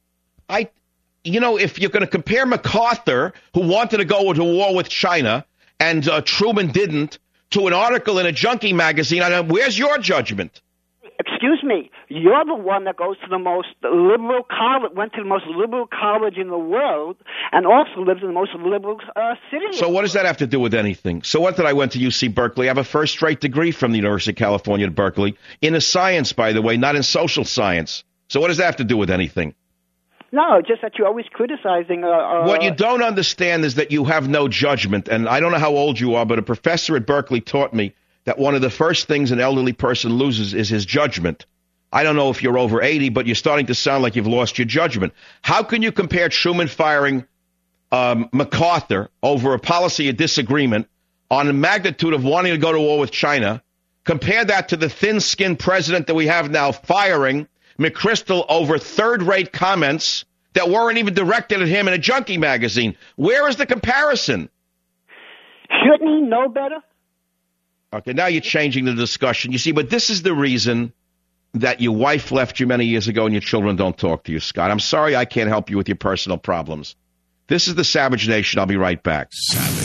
If you're going to compare MacArthur, who wanted to go into war with China, and Truman didn't, to an article in a junkie magazine, where's your judgment? Excuse me, you're the one that goes to the most liberal college, went to the most liberal college in the world, and also lives in the most liberal city. So what does that have to do with anything? So what did I went to UC Berkeley? I have a first-rate degree from the University of California at Berkeley, in a science, by the way, not in social science. So what does that have to do with anything? No, just that you're always criticizing... What you don't understand is that you have no judgment, and I don't know how old you are, but a professor at Berkeley taught me that one of the first things an elderly person loses is his judgment. I don't know if you're over 80, but you're starting to sound like you've lost your judgment. How can you compare Truman firing MacArthur over a policy of disagreement on the magnitude of wanting to go to war with China, compare that to the thin-skinned president that we have now firing McChrystal over third-rate comments that weren't even directed at him in a junkie magazine? Where is the comparison? Shouldn't he know better? Okay, now you're changing the discussion. You see, but this is the reason that your wife left you many years ago and your children don't talk to you, Scott. I'm sorry I can't help you with your personal problems. This is the Savage Nation. I'll be right back. Savage.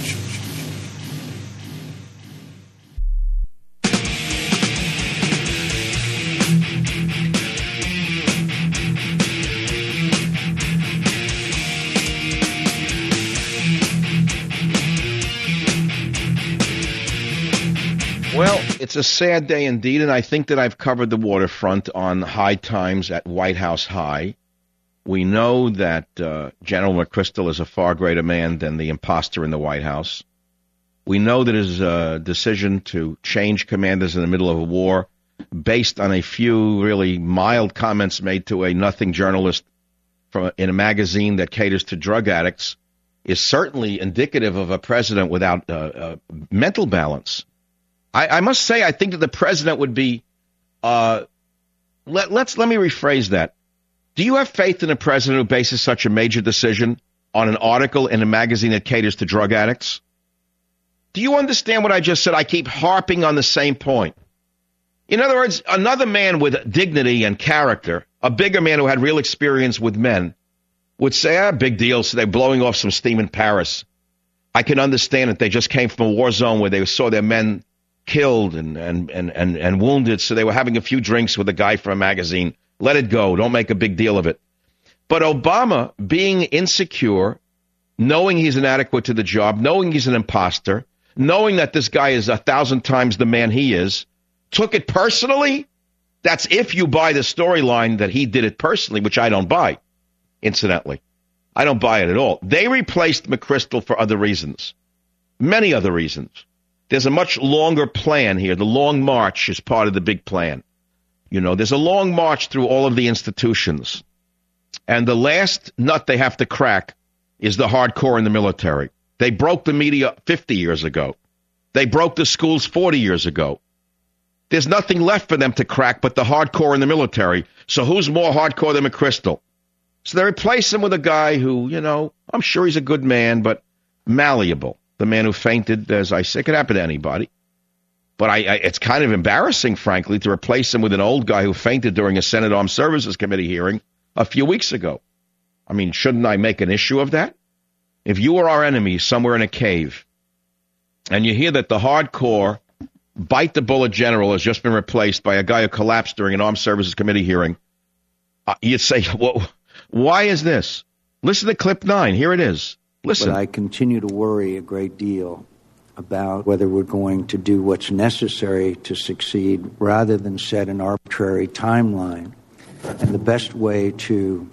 Well, it's a sad day indeed, and I think that I've covered the waterfront on High Times at White House High. We know that General McChrystal is a far greater man than the imposter in the White House. We know that his decision to change commanders in the middle of a war, based on a few really mild comments made to a nothing journalist in a magazine that caters to drug addicts, is certainly indicative of a president without mental balance. I must say, I think that the president would be, let me rephrase that. Do you have faith in a president who bases such a major decision on an article in a magazine that caters to drug addicts? Do you understand what I just said? I keep harping on the same point. In other words, another man with dignity and character, a bigger man who had real experience with men, would say, big deal, so they're blowing off some steam in Paris. I can understand it. They just came from a war zone where they saw their men killed and wounded, so they were having a few drinks with a guy from a magazine. Let it go. Don't make a big deal of it. But Obama, being insecure, knowing he's inadequate to the job, knowing he's an imposter, knowing that this guy is 1,000 times the man he is, took it personally. That's if you buy the storyline that he did it personally, which I don't buy, incidentally. I don't buy it at all. They replaced McChrystal for other reasons, many other reasons. There's a much longer plan here. The Long March is part of the big plan. You know, there's a long march through all of the institutions. And the last nut they have to crack is the hardcore in the military. They broke the media 50 years ago. They broke the schools 40 years ago. There's nothing left for them to crack but the hardcore in the military. So who's more hardcore than McChrystal? So they replace him with a guy who, you know, I'm sure he's a good man, but malleable. The man who fainted, as I say, it could happen to anybody. But it's kind of embarrassing, frankly, to replace him with an old guy who fainted during a Senate Armed Services Committee hearing a few weeks ago. I mean, shouldn't I make an issue of that? If you were our enemy somewhere in a cave, and you hear that the hardcore bite-the-bullet general has just been replaced by a guy who collapsed during an Armed Services Committee hearing, you'd say, well, why is this? Listen to clip 9. Here it is. Listen. But I continue to worry a great deal about whether we're going to do what's necessary to succeed rather than set an arbitrary timeline. And the best way to...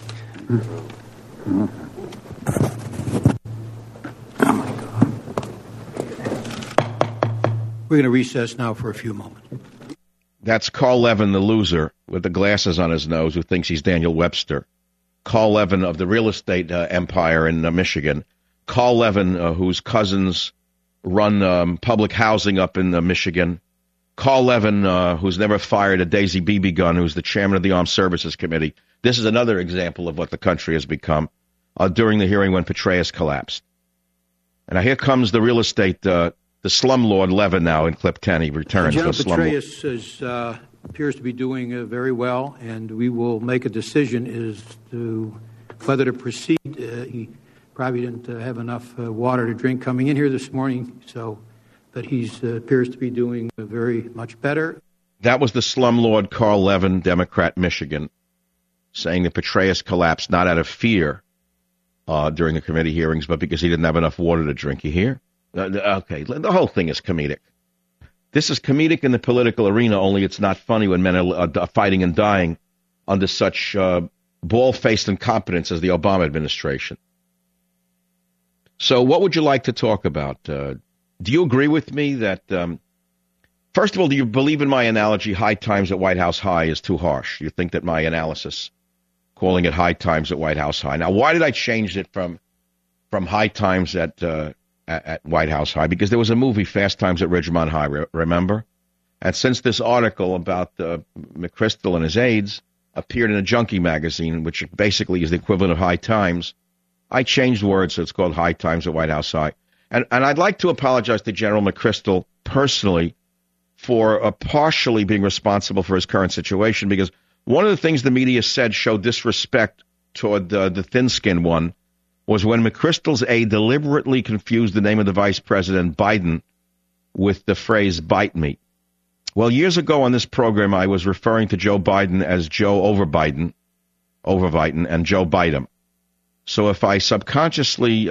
We're going to recess now for a few moments. That's Carl Levin, the loser with the glasses on his nose, who thinks he's Daniel Webster. Carl Levin of the real estate empire in Michigan. Carl Levin, whose cousins run public housing up in Michigan. Carl Levin, who's never fired a Daisy BB gun, who's the chairman of the Armed Services Committee. This is another example of what the country has become during the hearing when Petraeus collapsed. And now here comes the real estate, the slumlord Levin now in clip 10. He returns. General Petraeus appears to be doing very well, and we will make a decision as to whether to proceed. He probably didn't have enough water to drink coming in here this morning, but he appears to be doing very much better. That was the slumlord Carl Levin, Democrat, Michigan, saying that Petraeus collapsed not out of fear during the committee hearings, but because he didn't have enough water to drink. You hear? Okay, the whole thing is comedic. This is comedic in the political arena, only it's not funny when men are fighting and dying under such bald-faced incompetence as the Obama administration. So what would you like to talk about? Do you agree with me that, first of all, do you believe in my analogy, High Times at White House High is too harsh? You think that my analysis, calling it High Times at White House High. Now, why did I change it from High Times at White House High? Because there was a movie, Fast Times at Ridgemont High, remember? And since this article about McChrystal and his aides appeared in a junkie magazine, which basically is the equivalent of High Times, I changed words, so it's called High Times at White House High. And I'd like to apologize to General McChrystal personally for partially being responsible for his current situation, because one of the things the media said showed disrespect toward the thin-skinned one was when McChrystal's aide deliberately confused the name of the vice president, Biden, with the phrase, bite me. Well, years ago on this program, I was referring to Joe Biden as Joe over Biden, and Joe Biden. So if I subconsciously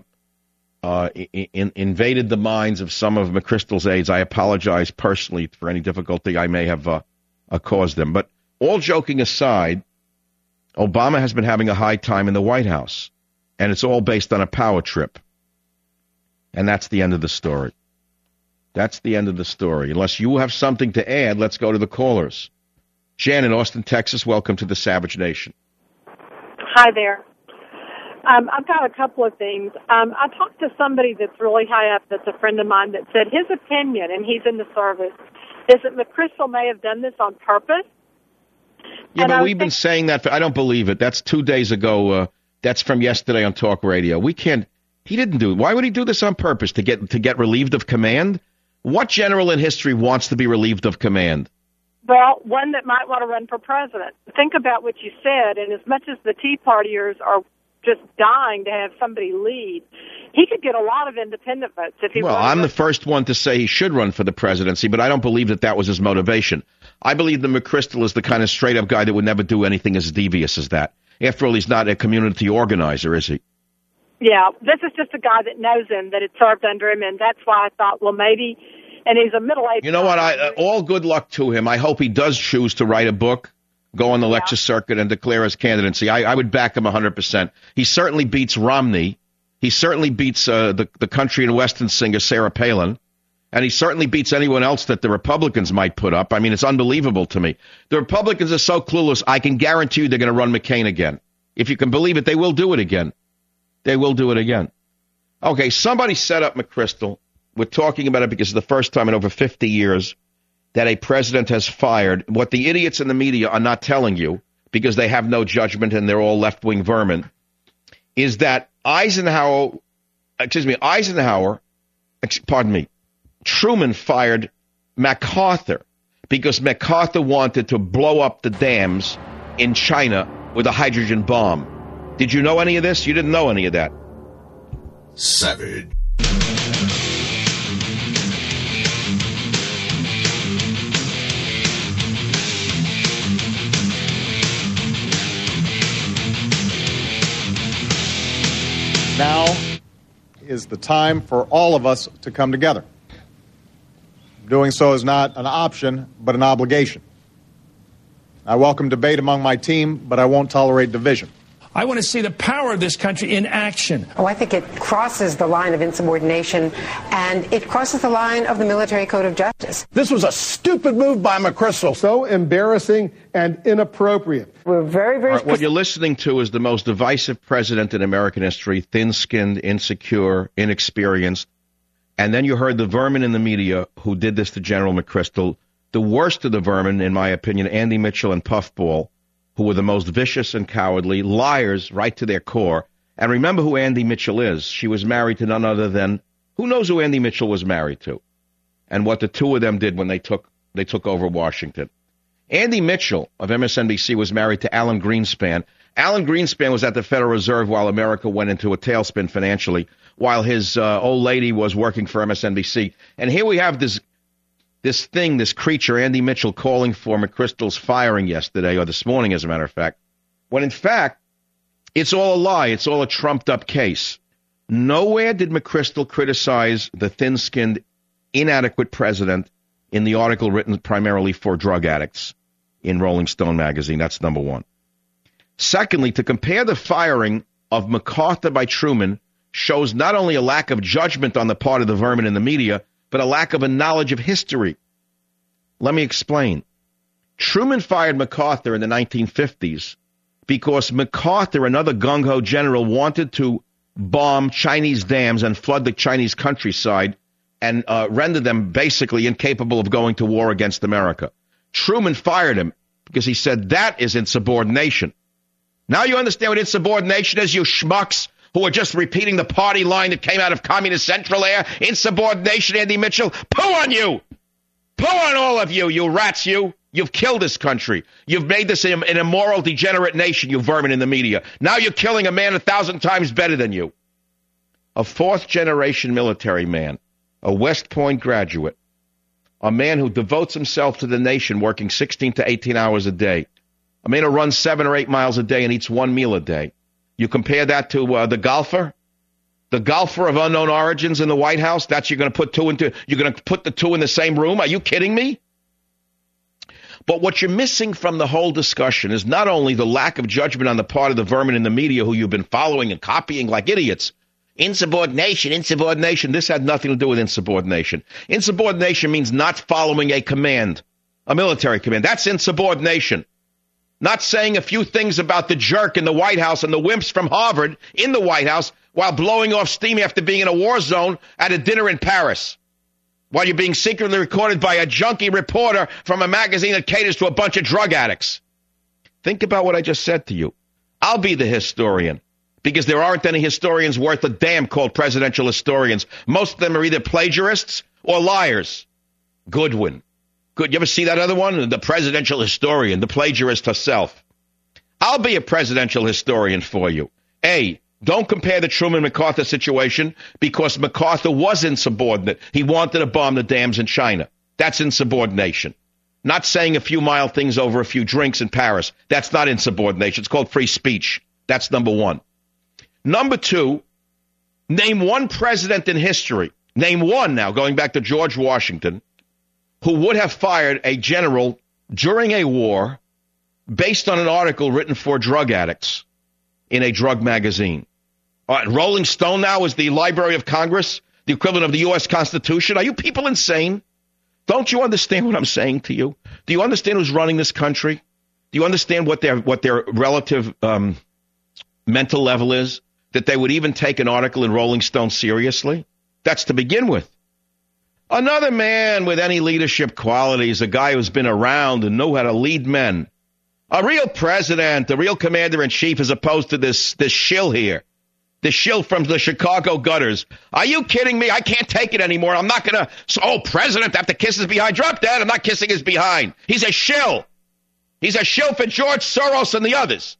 invaded the minds of some of McChrystal's aides, I apologize personally for any difficulty I may have caused them. But all joking aside, Obama has been having a high time in the White House. And it's all based on a power trip. And that's the end of the story. That's the end of the story. Unless you have something to add, let's go to the callers. Jan in Austin, Texas, welcome to the Savage Nation. Hi there. I've got a couple of things. I talked to somebody that's really high up that's a friend of mine that said his opinion, and he's in the service, is that McChrystal may have done this on purpose. Yeah, but we've been saying that. I don't believe it. That's 2 days ago. That's from yesterday on Talk Radio. We can't. He didn't do it. Why would he do this on purpose? To get relieved of command? What general in history wants to be relieved of command? Well, one that might want to run for president. Think about what you said, and as much as the Tea Partiers are just dying to have somebody lead, he could get a lot of independent votes if he. Well, I'm the first one to say he should run for the presidency, but I don't believe that was his motivation. I believe that McChrystal is the kind of straight-up guy that would never do anything as devious as that. After all, he's not a community organizer, is he? Yeah, this is just a guy that knows him, that it served under him, and that's why I thought, well, maybe, and he's a middle-aged. You know what? All good luck to him. I hope he does choose to write a book, go on the lecture circuit, and declare his candidacy. I would back him 100%. He certainly beats Romney. He certainly beats the country and western singer Sarah Palin. And he certainly beats anyone else that the Republicans might put up. I mean, it's unbelievable to me. The Republicans are so clueless, I can guarantee you they're going to run McCain again. If you can believe it, they will do it again. They will do it again. Okay, somebody set up McChrystal. We're talking about it because it's the first time in over 50 years that a president has fired. What the idiots in the media are not telling you, because they have no judgment and they're all left-wing vermin, is that Truman fired MacArthur because MacArthur wanted to blow up the dams in China with a hydrogen bomb. Did you know any of this? You didn't know any of that. Savage. Now is the time for all of us to come together. Doing so is not an option, but an obligation. I welcome debate among my team, but I won't tolerate division. I want to see the power of this country in action. Oh, I think it crosses the line of insubordination, and it crosses the line of the military code of justice. This was a stupid move by McChrystal. So embarrassing and inappropriate. We're very, very... Right, what you're listening to is the most divisive president in American history, thin-skinned, insecure, inexperienced. And then you heard the vermin in the media who did this to General McChrystal. The worst of the vermin, in my opinion, Andy Mitchell and Puffball, who were the most vicious and cowardly, liars right to their core. And remember who Andy Mitchell is. She was married to none other than, who knows who Andy Mitchell was married to, and what the two of them did when they took over Washington. Andy Mitchell of MSNBC was married to Alan Greenspan. Alan Greenspan was at the Federal Reserve while America went into a tailspin financially, while his old lady was working for MSNBC. And here we have this creature, Andy Mitchell, calling for McChrystal's firing yesterday, or this morning, as a matter of fact, when in fact, it's all a lie. It's all a trumped-up case. Nowhere did McChrystal criticize the thin-skinned, inadequate president in the article written primarily for drug addicts in Rolling Stone magazine. That's number one. Secondly, to compare the firing of MacArthur by Truman shows not only a lack of judgment on the part of the vermin in the media, but a lack of a knowledge of history. Let me explain. Truman fired MacArthur in the 1950s because MacArthur, another gung-ho general, wanted to bomb Chinese dams and flood the Chinese countryside and render them basically incapable of going to war against America. Truman fired him because he said that is insubordination. Now you understand what insubordination is, you schmucks who are just repeating the party line that came out of Communist Central Air? Insubordination, Andy Mitchell. Poo on you! Poo on all of you, you rats, you! You've killed this country. You've made this an immoral, degenerate nation, you vermin in the media. Now you're killing a man 1,000 times better than you. A fourth-generation military man, a West Point graduate, a man who devotes himself to the nation, working 16 to 18 hours a day, a man who runs 7 or 8 miles a day and eats 1 meal a day. You compare that to the golfer of unknown origins in the White House. That's you're going to put the two in the same room. Are you kidding me? But what you're missing from the whole discussion is not only the lack of judgment on the part of the vermin in the media who you've been following and copying like idiots. Insubordination. This had nothing to do with insubordination. Insubordination means not following a command, a military command. That's insubordination. Not saying a few things about the jerk in the White House and the wimps from Harvard in the White House while blowing off steam after being in a war zone at a dinner in Paris, while you're being secretly recorded by a junkie reporter from a magazine that caters to a bunch of drug addicts. Think about what I just said to you. I'll be the historian, because there aren't any historians worth a damn called presidential historians. Most of them are either plagiarists or liars. Goodwin. Good. You ever see that other one? The presidential historian, the plagiarist herself. I'll be a presidential historian for you. A, don't compare the Truman-MacArthur situation because MacArthur was insubordinate. He wanted to bomb the dams in China. That's insubordination. Not saying a few mild things over a few drinks in Paris. That's not insubordination. It's called free speech. That's number one. Number two, name one president in history. Name one now, going back to George Washington, who would have fired a general during a war based on an article written for drug addicts in a drug magazine. Rolling Stone now is the Library of Congress, the equivalent of the U.S. Constitution. Are you people insane? Don't you understand what I'm saying to you? Do you understand who's running this country? Do you understand what their relative mental level is? That they would even take an article in Rolling Stone seriously? That's to begin with. Another man with any leadership qualities, a guy who's been around and know how to lead men. A real president, a real commander-in-chief, as opposed to this shill here. This shill from the Chicago gutters. Are you kidding me? I can't take it anymore. I'm not going to... president, have to kiss his behind. Drop that. I'm not kissing his behind. He's a shill. He's a shill for George Soros and the others.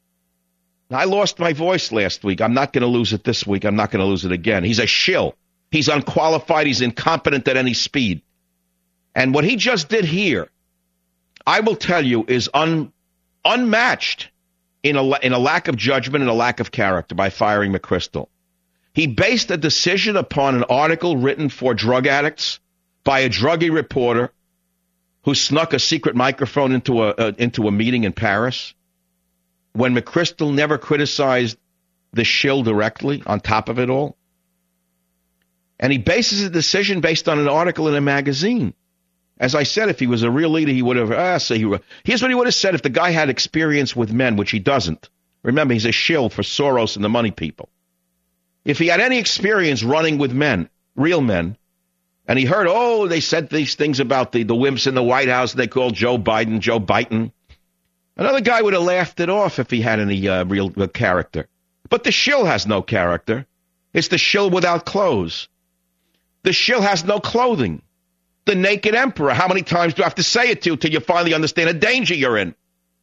I lost my voice last week. I'm not going to lose it this week. I'm not going to lose it again. He's a shill. He's unqualified. He's incompetent at any speed. And what he just did here, I will tell you, is unmatched in a lack of judgment and a lack of character by firing McChrystal. He based a decision upon an article written for drug addicts by a druggie reporter who snuck a secret microphone into a meeting in Paris when McChrystal never criticized the shill directly on top of it all? And he bases his decision based on an article in a magazine. As I said, if he was a real leader, he would have, here's what he would have said if the guy had experience with men, which he doesn't. Remember, he's a shill for Soros and the money people. If he had any experience running with men, real men, and he heard, they said these things about the wimps in the White House, they called Joe Biden. Another guy would have laughed it off if he had any real character. But the shill has no character. It's the shill without clothes. The shill has no clothing. The naked emperor. How many times do I have to say it to you till you finally understand the danger you're in?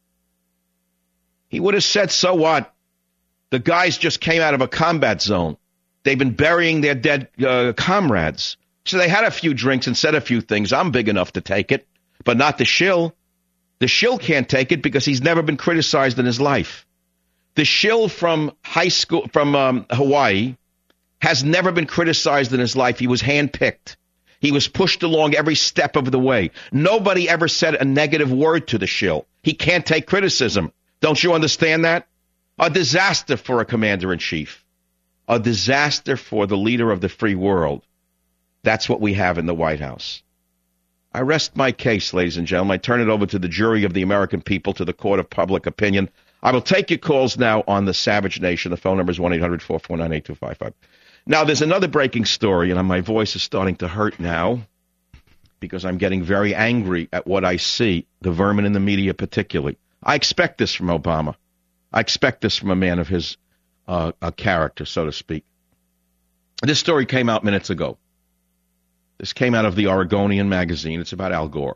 He would have said, so what? The guys just came out of a combat zone. They've been burying their dead comrades. So they had a few drinks and said a few things. I'm big enough to take it, but not the shill. The shill can't take it because he's never been criticized in his life. The shill from high school, from Hawaii, has never been criticized in his life. He was handpicked. He was pushed along every step of the way. Nobody ever said a negative word to the shill. He can't take criticism. Don't you understand that? A disaster for a commander-in-chief. A disaster for the leader of the free world. That's what we have in the White House. I rest my case, ladies and gentlemen. I turn it over to the jury of the American people, to the court of public opinion. I will take your calls now on the Savage Nation. The phone number is 1-800-449-8255. Now, there's another breaking story, and my voice is starting to hurt now because I'm getting very angry at what I see, the vermin in the media particularly. I expect this from Obama. I expect this from a man of his character, so to speak. This story came out minutes ago. This came out of the Oregonian magazine. It's about Al Gore.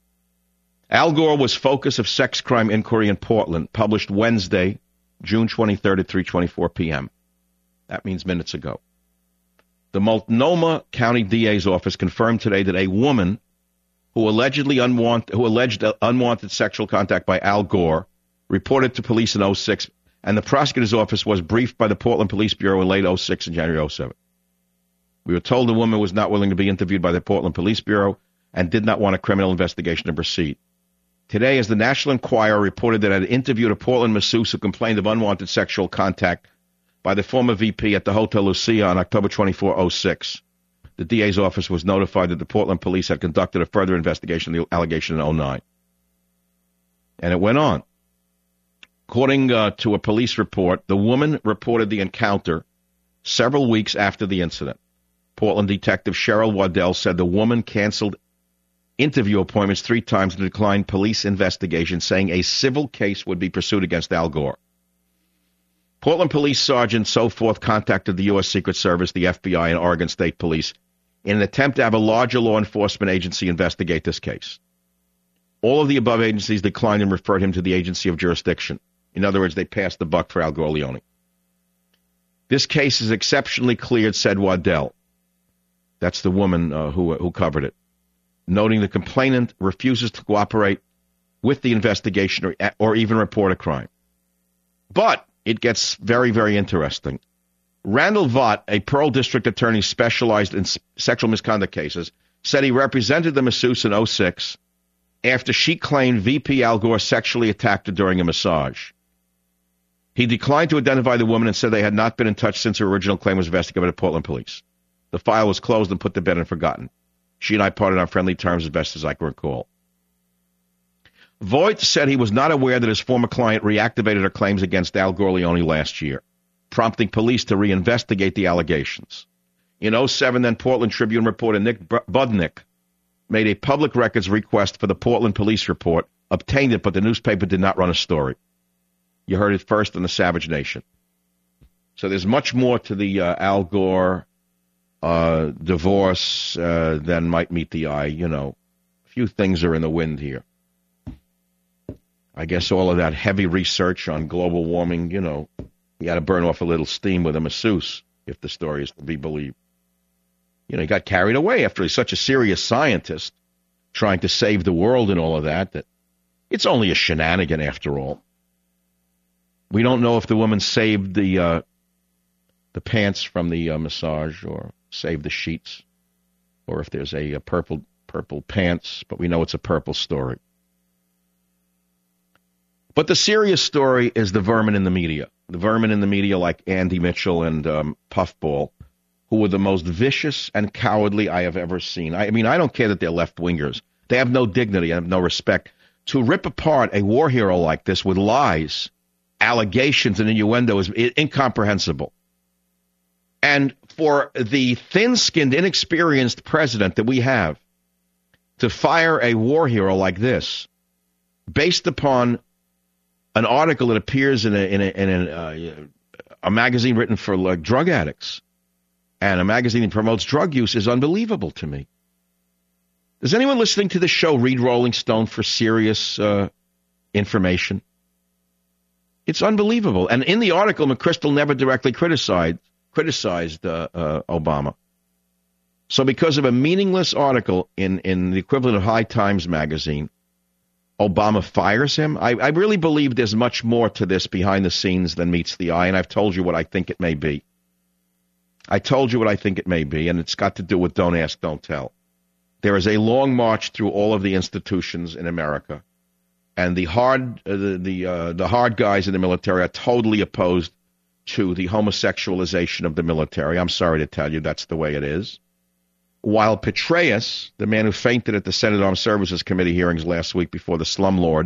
Al Gore was focus of sex crime inquiry in Portland, published Wednesday, June 23rd at 3:24 p.m. That means minutes ago. The Multnomah County DA's office confirmed today that a woman who alleged unwanted sexual contact by Al Gore reported to police in 2006, and the prosecutor's office was briefed by the Portland Police Bureau in late 2006 and January 2007. We were told the woman was not willing to be interviewed by the Portland Police Bureau and did not want a criminal investigation to proceed. Today, as the National Enquirer reported that it had interviewed a Portland masseuse who complained of unwanted sexual contact by the former VP at the Hotel Lucia on October 24, 2006. The DA's office was notified that the Portland police had conducted a further investigation of the allegation in 2009. And it went on. According to a police report, the woman reported the encounter several weeks after the incident. Portland Detective Cheryl Waddell said the woman canceled interview appointments 3 times and declined police investigation, saying a civil case would be pursued against Al Gore. Portland Police Sergeant so forth contacted the U.S. Secret Service, the FBI, and Oregon State Police in an attempt to have a larger law enforcement agency investigate this case. All of the above agencies declined and referred him to the agency of jurisdiction. In other words, they passed the buck for Al Gore. This case is exceptionally clear, said Waddell. That's the woman who covered it, noting the complainant refuses to cooperate with the investigation or even report a crime. But it gets very, very interesting. Randall Vaught, a Pearl District attorney specialized in sexual misconduct cases, said he represented the masseuse in 2006 after she claimed VP Al Gore sexually attacked her during a massage. He declined to identify the woman and said they had not been in touch since her original claim was investigated by the Portland police. The file was closed and put to bed and forgotten. She and I parted on friendly terms as best as I can recall. Voigt said he was not aware that his former client reactivated her claims against Al Gore last year, prompting police to reinvestigate the allegations. In 2007, then Portland Tribune reporter Nick Budnick made a public records request for the Portland police report, obtained it, but the newspaper did not run a story. You heard it first on the Savage Nation. So there's much more to the Al Gore divorce than might meet the eye. You know, a few things are in the wind here. I guess all of that heavy research on global warming, you know, he had to burn off a little steam with a masseuse, if the story is to be believed. You know, he got carried away after he's such a serious scientist trying to save the world and all of that, that it's only a shenanigan after all. We don't know if the woman saved the pants from the massage or saved the sheets, or if there's a purple purple pants, but we know it's a purple story. But the serious story is the vermin in the media. The vermin in the media like Andy Mitchell and Puffball, who were the most vicious and cowardly I have ever seen. I mean, I don't care that they're left-wingers. They have no dignity and have no respect. To rip apart a war hero like this with lies, allegations, and innuendo is incomprehensible. And for the thin-skinned, inexperienced president that we have to fire a war hero like this based upon an article that appears in a magazine written for like drug addicts and a magazine that promotes drug use is unbelievable to me. Does anyone listening to this show read Rolling Stone for serious information? It's unbelievable. And in the article, McChrystal never directly criticized Obama. So because of a meaningless article in the equivalent of High Times magazine, Obama fires him? I really believe there's much more to this behind the scenes than meets the eye, and I've told you what I think it may be. I told you what I think it may be, and it's got to do with don't ask, don't tell. There is a long march through all of the institutions in America, and the hard guys in the military are totally opposed to the homosexualization of the military. I'm sorry to tell you, that's the way it is. While Petraeus, the man who fainted at the Senate Armed Services Committee hearings last week before the slumlord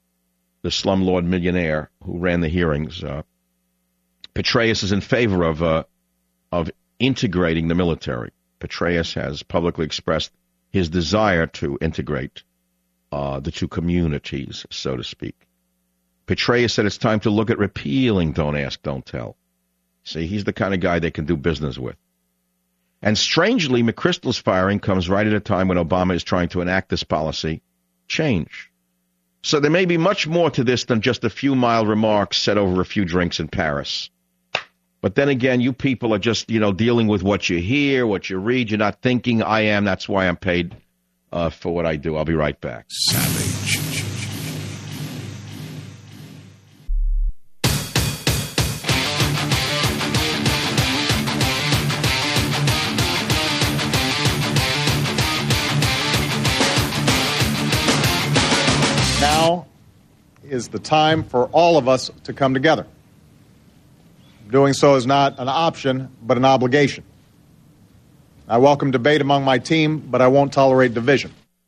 millionaire who ran the hearings, Petraeus is in favor of integrating the military. Petraeus has publicly expressed his desire to integrate the two communities, so to speak. Petraeus said it's time to look at repealing Don't Ask, Don't Tell. See, he's the kind of guy they can do business with. And strangely, McChrystal's firing comes right at a time when Obama is trying to enact this policy change. So there may be much more to this than just a few mild remarks said over a few drinks in Paris. But then again, you people are just, dealing with what you hear, what you read. You're not thinking. I am. That's why I'm paid for what I do. I'll be right back. Savage. Now is the time for all of us to come together. Doing so is not an option, but an obligation. I welcome debate among my team, but I won't tolerate division.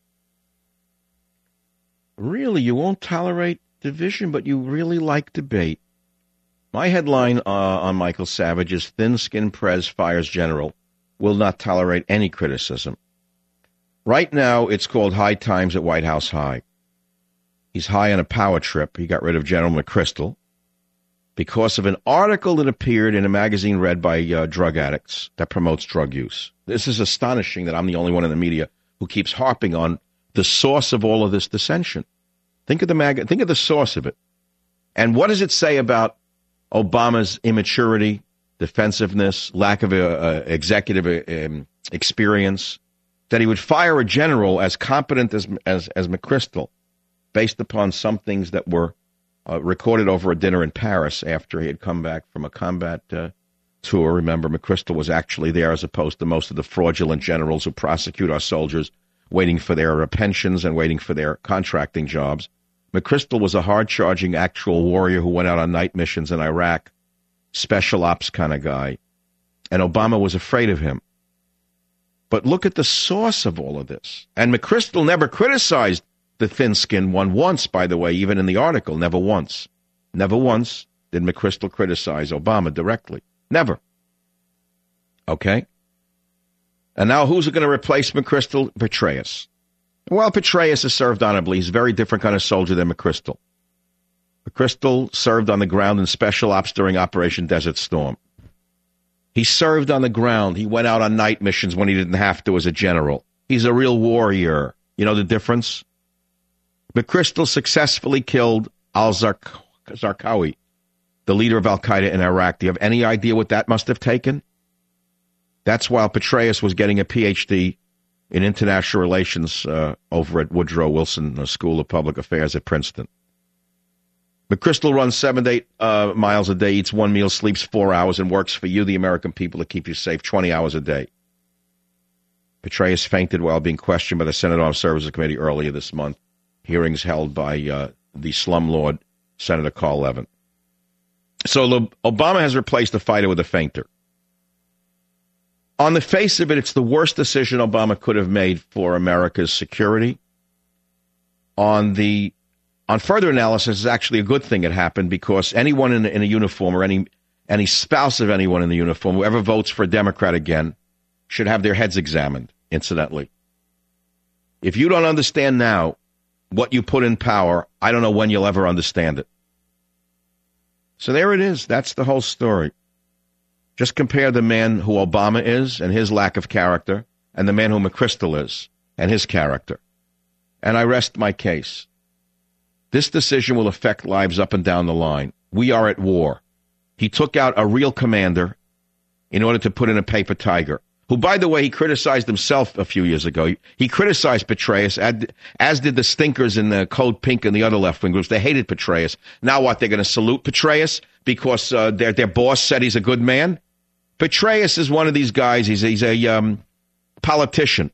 Really? You won't tolerate division, but you really like debate? My headline on Michael Savage is Thin-Skinned Prez Fires General, Will Not Tolerate Any Criticism. Right now, it's called High Times at White House High. He's high on a power trip. He got rid of General McChrystal because of an article that appeared in a magazine read by drug addicts that promotes drug use. This is astonishing that I'm the only one in the media who keeps harping on the source of all of this dissension. Think of the source of it. And what does it say about Obama's immaturity, defensiveness, lack of executive experience, that he would fire a general as competent as McChrystal based upon some things that were recorded over a dinner in Paris after he had come back from a combat tour. Remember, McChrystal was actually there as opposed to most of the fraudulent generals who prosecute our soldiers, waiting for their pensions and waiting for their contracting jobs. McChrystal was a hard-charging actual warrior who went out on night missions in Iraq, special ops kind of guy, and Obama was afraid of him. But look at the source of all of this. And McChrystal never criticized the thin-skinned one once, by the way, even in the article, never once. Never once did McChrystal criticize Obama directly. Never. Okay? And now who's going to replace McChrystal? Petraeus. Well, Petraeus has served honorably. He's a very different kind of soldier than McChrystal. McChrystal served on the ground in special ops during Operation Desert Storm. He served on the ground. He went out on night missions when he didn't have to as a general. He's a real warrior. You know the difference? McChrystal successfully killed al-Zarqawi, the leader of al-Qaeda in Iraq. Do you have any idea what that must have taken? That's while Petraeus was getting a Ph.D. in international relations over at Woodrow Wilson School of Public Affairs at Princeton. McChrystal runs 7 to 8 miles a day, eats one meal, sleeps 4 hours, and works for you, the American people, to keep you safe 20 hours a day. Petraeus fainted while being questioned by the Senate Armed Services Committee earlier this month. Hearings held by the slumlord, Senator Carl Levin. So Obama has replaced the fighter with a fainter. On the face of it, it's the worst decision Obama could have made for America's security. On further analysis, it's actually a good thing it happened, because anyone in a uniform, or any spouse of anyone in the uniform, whoever votes for a Democrat again, should have their heads examined, incidentally. If you don't understand now what you put in power, I don't know when you'll ever understand it. So there it is. That's the whole story. Just compare the man who Obama is and his lack of character, and the man who McChrystal is and his character. And I rest my case. This decision will affect lives up and down the line. We are at war. He took out a real commander in order to put in a paper tiger, who, by the way, he criticized himself a few years ago. He criticized Petraeus, as did the stinkers in the Code Pink and the other left-wing groups. They hated Petraeus. Now what, they're going to salute Petraeus because their boss said he's a good man? Petraeus is one of these guys. He's a politician,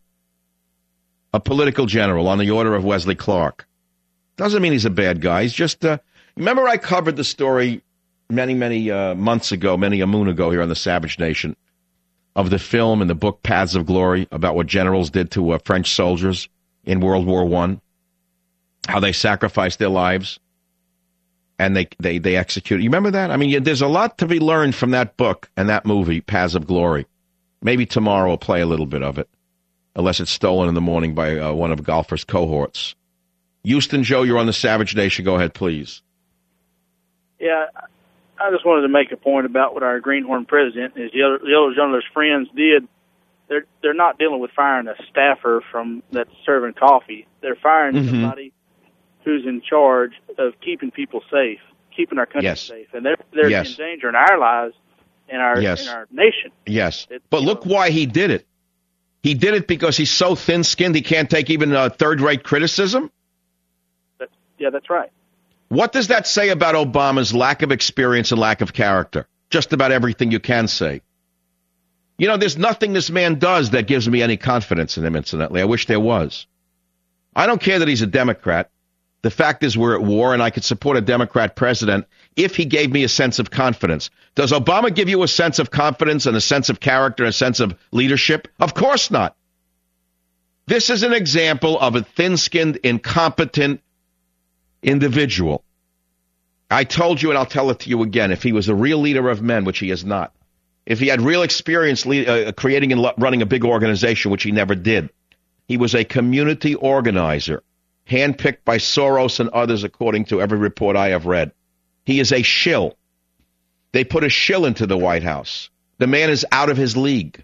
a political general on the order of Wesley Clark. Doesn't mean he's a bad guy. He's just, remember I covered the story many months ago, many a moon ago here on the Savage Nation, of the film and the book Paths of Glory, about what generals did to French soldiers in World War I, how they sacrificed their lives and they executed. You remember that? I mean, there's a lot to be learned from that book and that movie, Paths of Glory. Maybe tomorrow we'll play a little bit of it, unless it's stolen in the morning by one of Golfer's cohorts. Houston Joe, you're on the Savage Nation. Go ahead, please. Yeah, I just wanted to make a point about what our Greenhorn president is. The other journalist friends did. They're not dealing with firing a staffer that's serving coffee. They're firing somebody who's in charge of keeping people safe, keeping our country safe, and they're endangering our lives and our nation. Yes, but look why he did it. He did it because he's so thin-skinned he can't take even third-rate criticism? That's right. What does that say about Obama's lack of experience and lack of character? Just about everything you can say. You know, there's nothing this man does that gives me any confidence in him, incidentally. I wish there was. I don't care that he's a Democrat. The fact is we're at war, and I could support a Democrat president if he gave me a sense of confidence. Does Obama give you a sense of confidence and a sense of character and a sense of leadership? Of course not. This is an example of a thin-skinned, incompetent individual. I told you, and I'll tell it to you again, if he was a real leader of men, which he is not, if he had real experience creating and running a big organization, which he never did, he was a community organizer, handpicked by Soros and others, according to every report I have read. He is a shill. They put a shill into the White House. The man is out of his league.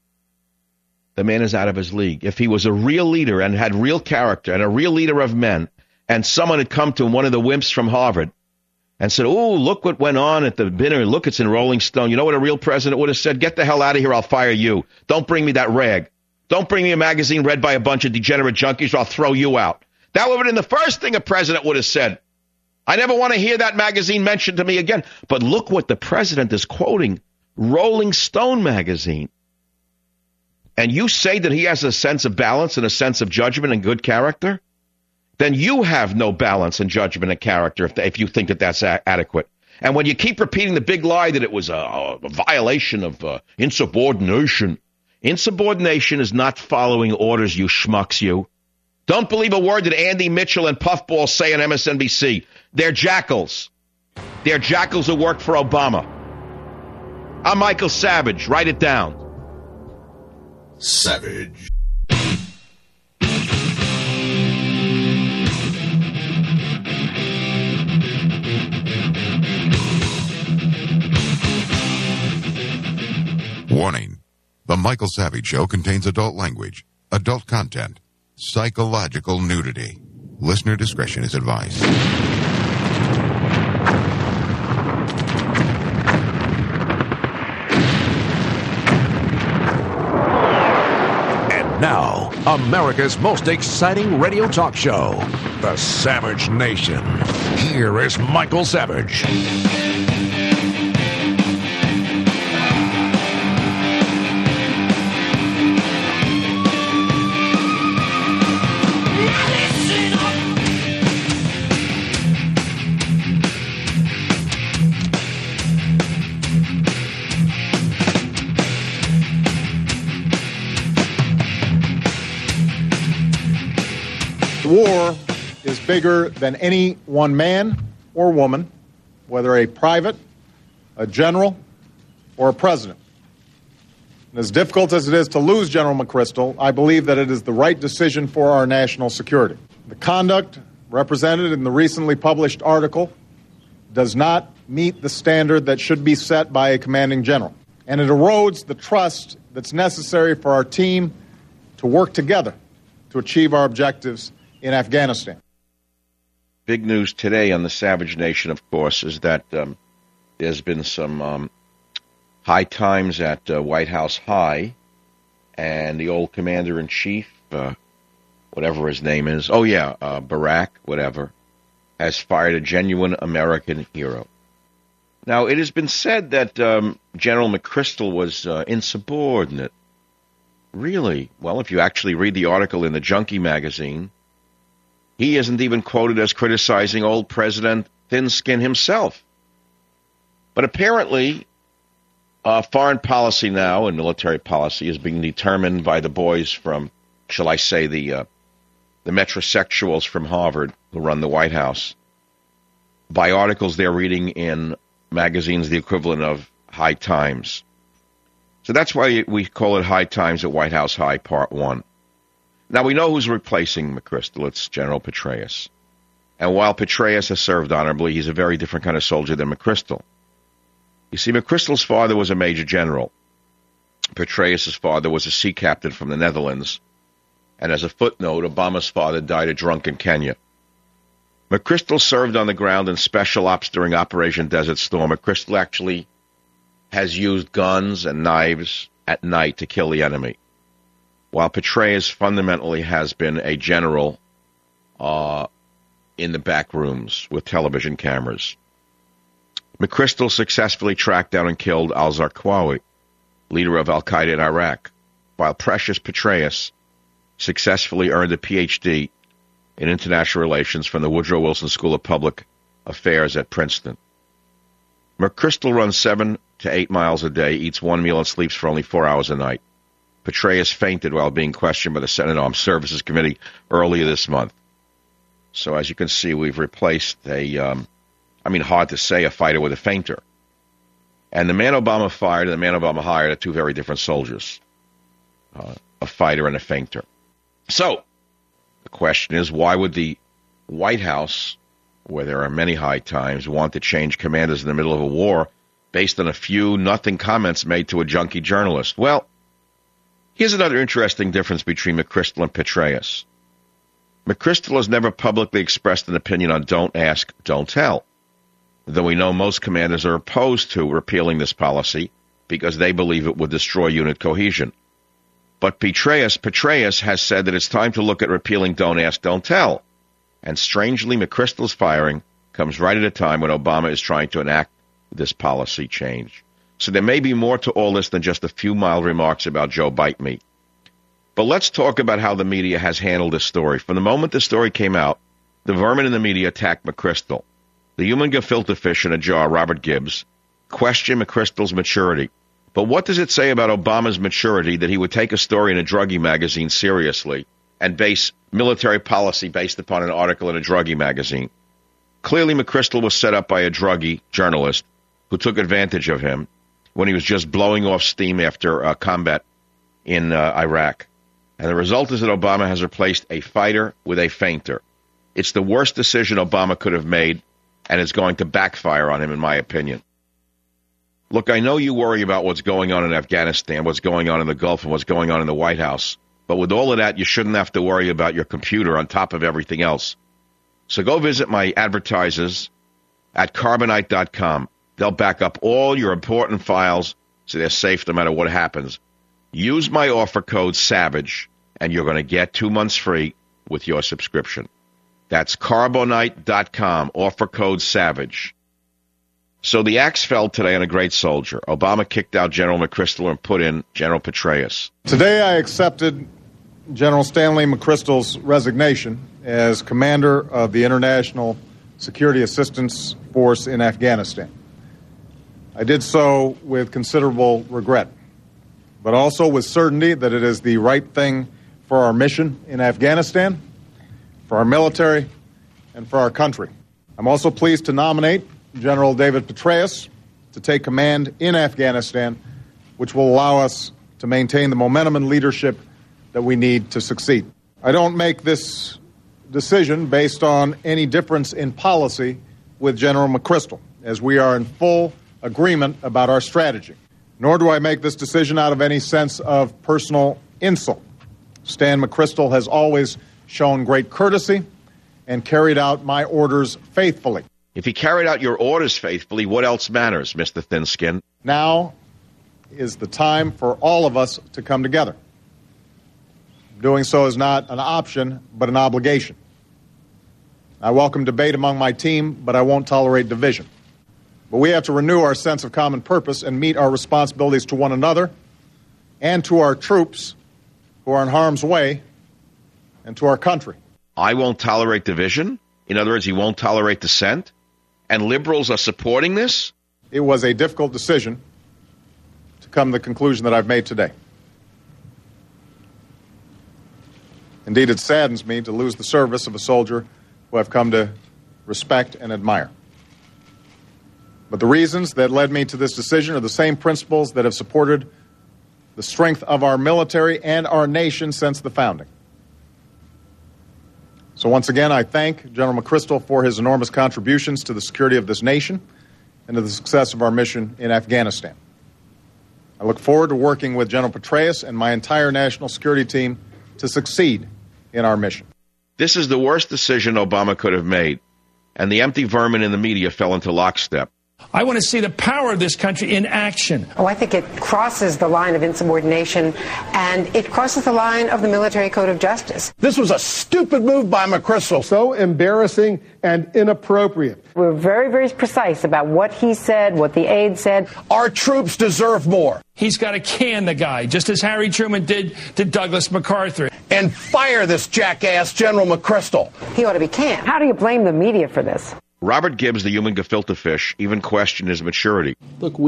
The man is out of his league. If he was a real leader and had real character and a real leader of men, and someone had come to him, one of the wimps from Harvard, and said, oh, look what went on at the dinner. Look, it's in Rolling Stone. You know what a real president would have said? Get the hell out of here. I'll fire you. Don't bring me that rag. Don't bring me a magazine read by a bunch of degenerate junkies or I'll throw you out. That would have been the first thing a president would have said. I never want to hear that magazine mentioned to me again. But look what the president is quoting. Rolling Stone magazine. And you say that he has a sense of balance and a sense of judgment and good character? Then you have no balance and judgment and character if you think that that's adequate. And when you keep repeating the big lie that it was a violation of insubordination, insubordination is not following orders, you schmucks, you. Don't believe a word that Andy Mitchell and Puffball say on MSNBC. They're jackals. They're jackals who work for Obama. I'm Michael Savage. Write it down. Savage. Warning. The Michael Savage Show contains adult language, adult content, psychological nudity. Listener discretion is advised. And now, America's most exciting radio talk show, The Savage Nation. Here is Michael Savage. war is bigger than any one man or woman, whether a private, a general, or a president. And as difficult as it is to lose General McChrystal, I believe that it is the right decision for our national security. The conduct represented in the recently published article does not meet the standard that should be set by a commanding general, and it erodes the trust that's necessary for our team to work together to achieve our objectives in Afghanistan. Big news today on the Savage Nation, of course, is that there's been some high times at White House High, and the old commander-in-chief, whatever his name is, Barack, whatever, has fired a genuine American hero. Now, it has been said that General McChrystal was insubordinate. Really? Well, if you actually read the article in the Junkie magazine, he isn't even quoted as criticizing old President Thin-Skin himself. But apparently, foreign policy now and military policy is being determined by the boys from, shall I say, the metrosexuals from Harvard who run the White House, by articles they're reading in magazines the equivalent of High Times. So that's why we call it High Times at White House High, Part 1. Now, we know who's replacing McChrystal. It's General Petraeus. And while Petraeus has served honorably, he's a very different kind of soldier than McChrystal. You see, McChrystal's father was a major general. Petraeus' father was a sea captain from the Netherlands. And as a footnote, Obama's father died a drunk in Kenya. McChrystal served on the ground in special ops during Operation Desert Storm. McChrystal actually has used guns and knives at night to kill the enemy, while Petraeus fundamentally has been a general in the back rooms with television cameras. McChrystal successfully tracked down and killed al-Zarqawi, leader of al-Qaeda in Iraq, while Precious Petraeus successfully earned a Ph.D. in international relations from the Woodrow Wilson School of Public Affairs at Princeton. McChrystal runs 7 to 8 miles a day, eats one meal, and sleeps for only 4 hours a night. Petraeus fainted while being questioned by the Senate Armed Services Committee earlier this month. So as you can see, we've replaced hard to say, a fighter with a fainter. And the man Obama fired and the man Obama hired are two very different soldiers, a fighter and a fainter. So the question is, why would the White House, where there are many high times, want to change commanders in the middle of a war based on a few nothing comments made to a junkie journalist? Well, here's another interesting difference between McChrystal and Petraeus. McChrystal has never publicly expressed an opinion on don't ask, don't tell, though we know most commanders are opposed to repealing this policy because they believe it would destroy unit cohesion. But Petraeus has said that it's time to look at repealing don't ask, don't tell. And strangely, McChrystal's firing comes right at a time when Obama is trying to enact this policy change. So there may be more to all this than just a few mild remarks about Joe Bite Me. But let's talk about how the media has handled this story. From the moment the story came out, the vermin in the media attacked McChrystal. The human gefilte fish in a jar, Robert Gibbs, questioned McChrystal's maturity. But what does it say about Obama's maturity that he would take a story in a druggie magazine seriously and base military policy based upon an article in a druggie magazine? Clearly, McChrystal was set up by a druggie journalist who took advantage of him when he was just blowing off steam after combat in Iraq. And the result is that Obama has replaced a fighter with a fainter. It's the worst decision Obama could have made, and it's going to backfire on him, in my opinion. Look, I know you worry about what's going on in Afghanistan, what's going on in the Gulf, and what's going on in the White House. But with all of that, you shouldn't have to worry about your computer on top of everything else. So go visit my advertisers at Carbonite.com. They'll back up all your important files so they're safe no matter what happens. Use my offer code SAVAGE, and you're going to get 2 months free with your subscription. That's Carbonite.com, offer code SAVAGE. So the axe fell today on a great soldier. Obama kicked out General McChrystal and put in General Petraeus. Today I accepted General Stanley McChrystal's resignation as commander of the International Security Assistance Force in Afghanistan. I did so with considerable regret, but also with certainty that it is the right thing for our mission in Afghanistan, for our military, and for our country. I'm also pleased to nominate General David Petraeus to take command in Afghanistan, which will allow us to maintain the momentum and leadership that we need to succeed. I don't make this decision based on any difference in policy with General McChrystal, as we are in full agreement about our strategy. Nor do I make this decision out of any sense of personal insult. Stan McChrystal has always shown great courtesy and carried out my orders faithfully. If he carried out your orders faithfully, what else matters, Mr. Thinskin? Now is the time for all of us to come together. Doing so is not an option, but an obligation. I welcome debate among my team, but I won't tolerate division. But we have to renew our sense of common purpose and meet our responsibilities to one another and to our troops who are in harm's way and to our country. I won't tolerate division? In other words, he won't tolerate dissent? And liberals are supporting this? It was a difficult decision to come to the conclusion that I've made today. Indeed, it saddens me to lose the service of a soldier who I've come to respect and admire. But the reasons that led me to this decision are the same principles that have supported the strength of our military and our nation since the founding. So once again, I thank General McChrystal for his enormous contributions to the security of this nation and to the success of our mission in Afghanistan. I look forward to working with General Petraeus and my entire national security team to succeed in our mission. This is the worst decision Obama could have made, and the empty vermin in the media fell into lockstep. I want to see the power of this country in action. Oh, I think it crosses the line of insubordination, and it crosses the line of the military code of justice. This was a stupid move by McChrystal. So embarrassing and inappropriate. We're very, very precise about what he said, what the aide said. Our troops deserve more. He's got to can the guy, just as Harry Truman did to Douglas MacArthur. And fire this jackass General McChrystal. He ought to be canned. How do you blame the media for this? Robert Gibbs, the human gefilte fish, even questioned his maturity. Look,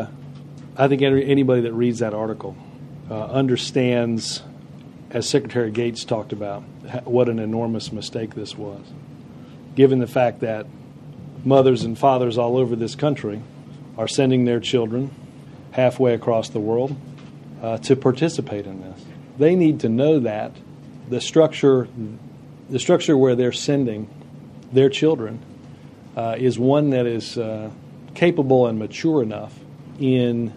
I think anybody that reads that article understands, as Secretary Gates talked about, what an enormous mistake this was, given the fact that mothers and fathers all over this country are sending their children halfway across the world to participate in this. They need to know that the structure where they're sending their children is one that is capable and mature enough in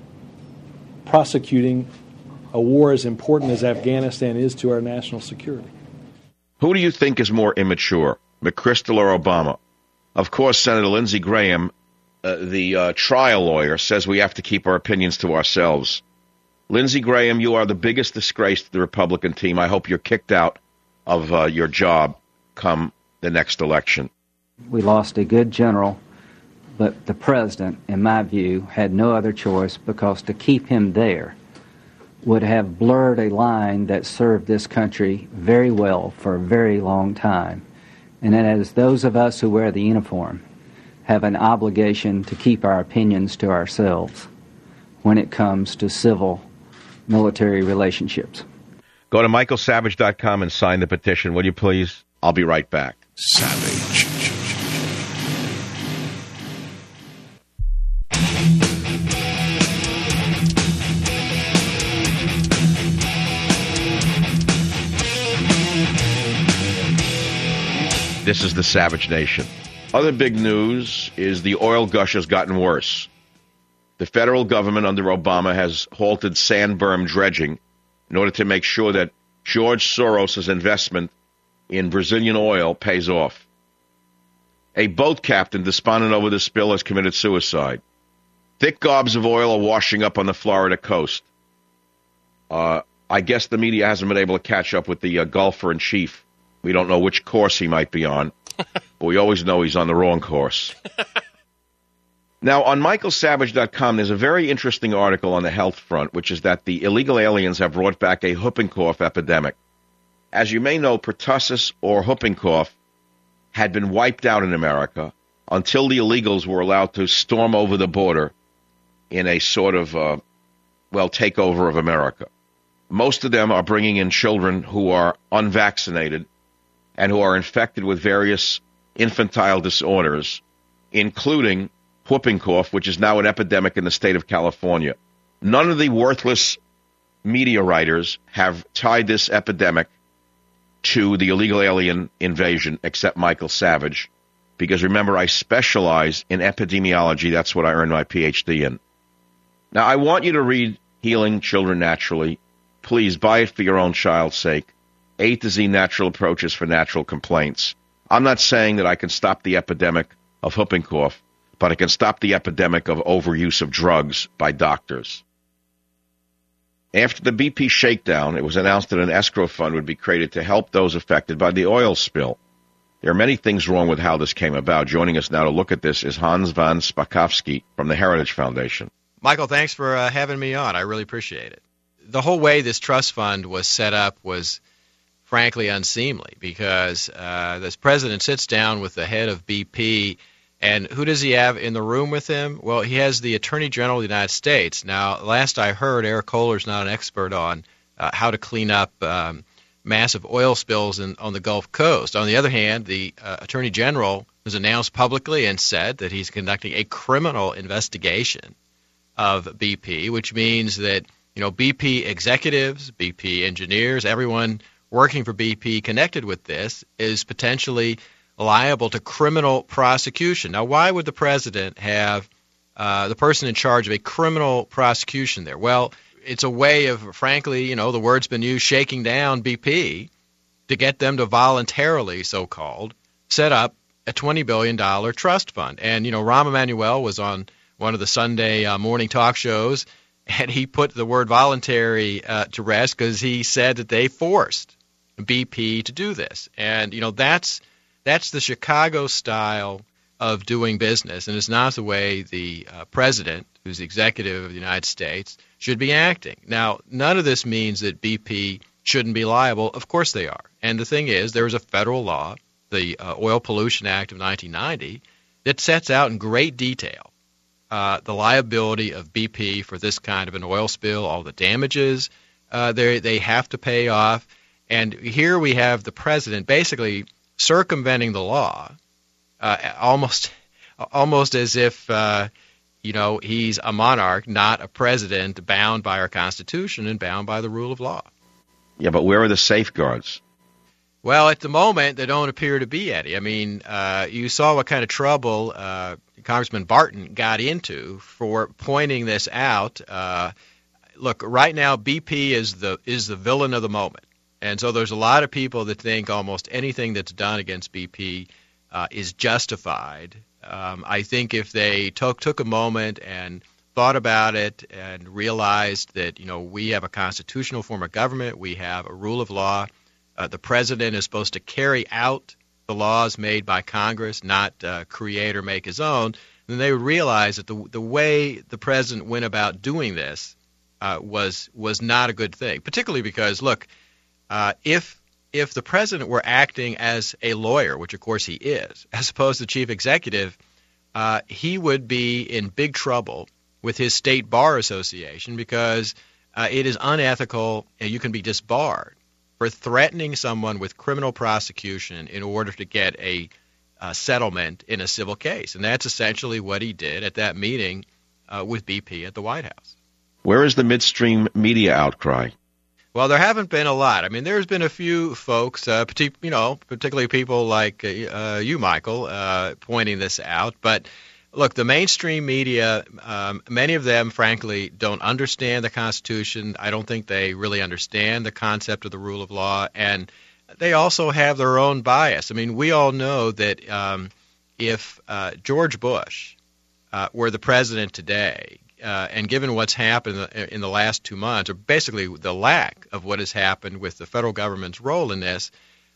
prosecuting a war as important as Afghanistan is to our national security. Who do you think is more immature, McChrystal or Obama? Of course, Senator Lindsey Graham, the trial lawyer, says we have to keep our opinions to ourselves. Lindsey Graham, you are the biggest disgrace to the Republican team. I hope you're kicked out of your job come the next election. We lost a good general, but the president, in my view, had no other choice because to keep him there would have blurred a line that served this country very well for a very long time. And that is those of us who wear the uniform have an obligation to keep our opinions to ourselves when it comes to civil-military relationships. Go to michaelsavage.com and sign the petition, will you please? I'll be right back. Savage. This is the Savage Nation. Other big news is the oil gush has gotten worse. The federal government under Obama has halted sand berm dredging in order to make sure that George Soros' investment in Brazilian oil pays off. A boat captain despondent over the spill has committed suicide. Thick gobs of oil are washing up on the Florida coast. I guess the media hasn't been able to catch up with the golfer in chief. We don't know which course he might be on, but we always know he's on the wrong course. Now, on michaelsavage.com, there's a very interesting article on the health front, which is that the illegal aliens have brought back a whooping cough epidemic. As you may know, pertussis or whooping cough had been wiped out in America until the illegals were allowed to storm over the border in a sort of, takeover of America. Most of them are bringing in children who are unvaccinated and who are infected with various infantile disorders, including whooping cough, which is now an epidemic in the state of California. None of the worthless media writers have tied this epidemic to the illegal alien invasion, except Michael Savage, because remember, I specialize in epidemiology. That's what I earned my PhD in. Now, I want you to read Healing Children Naturally. Please buy it for your own child's sake. A to Z Natural Approaches for Natural Complaints. I'm not saying that I can stop the epidemic of whooping cough, but I can stop the epidemic of overuse of drugs by doctors. After the BP shakedown, it was announced that an escrow fund would be created to help those affected by the oil spill. There are many things wrong with how this came about. Joining us now to look at this is Hans van Spakovsky from the Heritage Foundation. Michael, thanks for having me on. I really appreciate it. The whole way this trust fund was set up was frankly unseemly because this president sits down with the head of BP, and who does he have in the room with him? Well, he has the Attorney General of the United States. Now, last I heard, Eric Kohler's not an expert on how to clean up massive oil spills on the Gulf Coast. On the other hand, the Attorney General has announced publicly and said that he's conducting a criminal investigation of BP, which means that BP executives, BP engineers, everyone working for BP connected with this is potentially liable to criminal prosecution. Now, why would the president have the person in charge of a criminal prosecution there? Well, it's a way of, frankly, the word's been used, shaking down BP to get them to voluntarily, so-called, set up a $20 billion trust fund. And, Rahm Emanuel was on one of the Sunday morning talk shows, and he put the word voluntary to rest because he said that they forced BP to do this. And, that's the Chicago style of doing business, and it's not the way the president, who's the executive of the United States, should be acting. Now, none of this means that BP shouldn't be liable. Of course they are. And the thing is, there is a federal law, the Oil Pollution Act of 1990, that sets out in great detail the liability of BP for this kind of an oil spill, all the damages they have to pay off. And here we have the president basically circumventing the law, almost as if he's a monarch, not a president bound by our Constitution and bound by the rule of law. Yeah, but where are the safeguards? Well, at the moment, there don't appear to be any. I mean, you saw what kind of trouble Congressman Barton got into for pointing this out. Look, right now, BP is the villain of the moment. And so there's a lot of people that think almost anything that's done against BP is justified. I think if they took a moment and thought about it and realized that, we have a constitutional form of government, we have a rule of law, the president is supposed to carry out the laws made by Congress, not create or make his own, then they would realize that the way the president went about doing this was not a good thing, particularly because, look, if the president were acting as a lawyer, which of course he is, as opposed to chief executive, he would be in big trouble with his state bar association because it is unethical and you can be disbarred for threatening someone with criminal prosecution in order to get a settlement in a civil case. And that's essentially what he did at that meeting with BP at the White House. Where is the midstream media outcry? Well, there haven't been a lot. I mean, there's been a few folks, particularly people like you, Michael, pointing this out. But look, the mainstream media, many of them, frankly, don't understand the Constitution. I don't think they really understand the concept of the rule of law. And they also have their own bias. I mean, we all know that if George Bush were the president today, and given what's happened in the last 2 months, or basically the lack of what has happened with the federal government's role in this,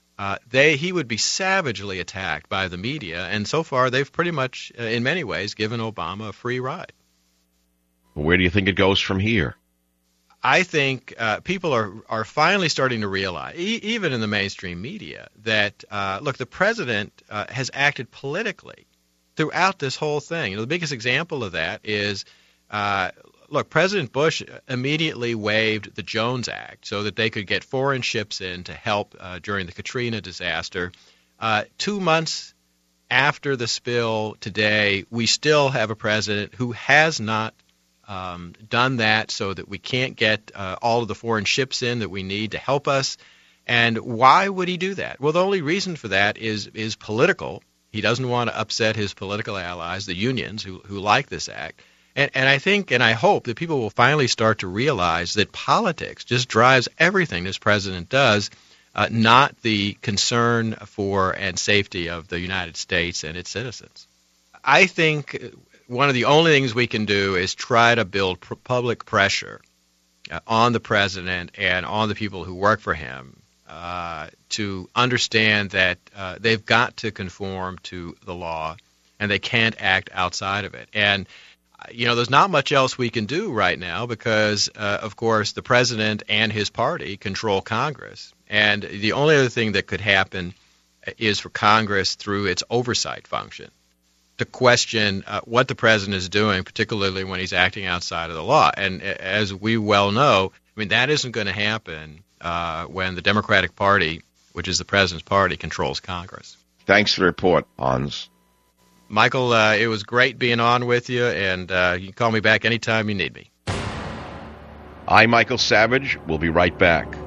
he would be savagely attacked by the media. And so far, they've pretty much, in many ways, given Obama a free ride. Where do you think it goes from here? I think people are finally starting to realize, even in the mainstream media, that, look, the president has acted politically throughout this whole thing. The biggest example of that is look, President Bush immediately waived the Jones Act so that they could get foreign ships in to help during the Katrina disaster. 2 months after the spill today, we still have a president who has not done that, so that we can't get all of the foreign ships in that we need to help us. And why would he do that? Well, the only reason for that is political. He doesn't want to upset his political allies, the unions, who like this act. And I think and I hope that people will finally start to realize that politics just drives everything this president does, not the concern for and safety of the United States and its citizens. I think one of the only things we can do is try to build public pressure on the president and on the people who work for him to understand that they've got to conform to the law and they can't act outside of it. And, there's not much else we can do right now because, of course, the president and his party control Congress. And the only other thing that could happen is for Congress, through its oversight function, to question what the president is doing, particularly when he's acting outside of the law. And as we well know, that isn't going to happen when the Democratic Party, which is the president's party, controls Congress. Thanks for the report, Hans. Michael, it was great being on with you, and you can call me back anytime you need me. I'm Michael Savage. We'll be right back.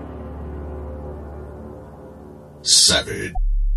Savage.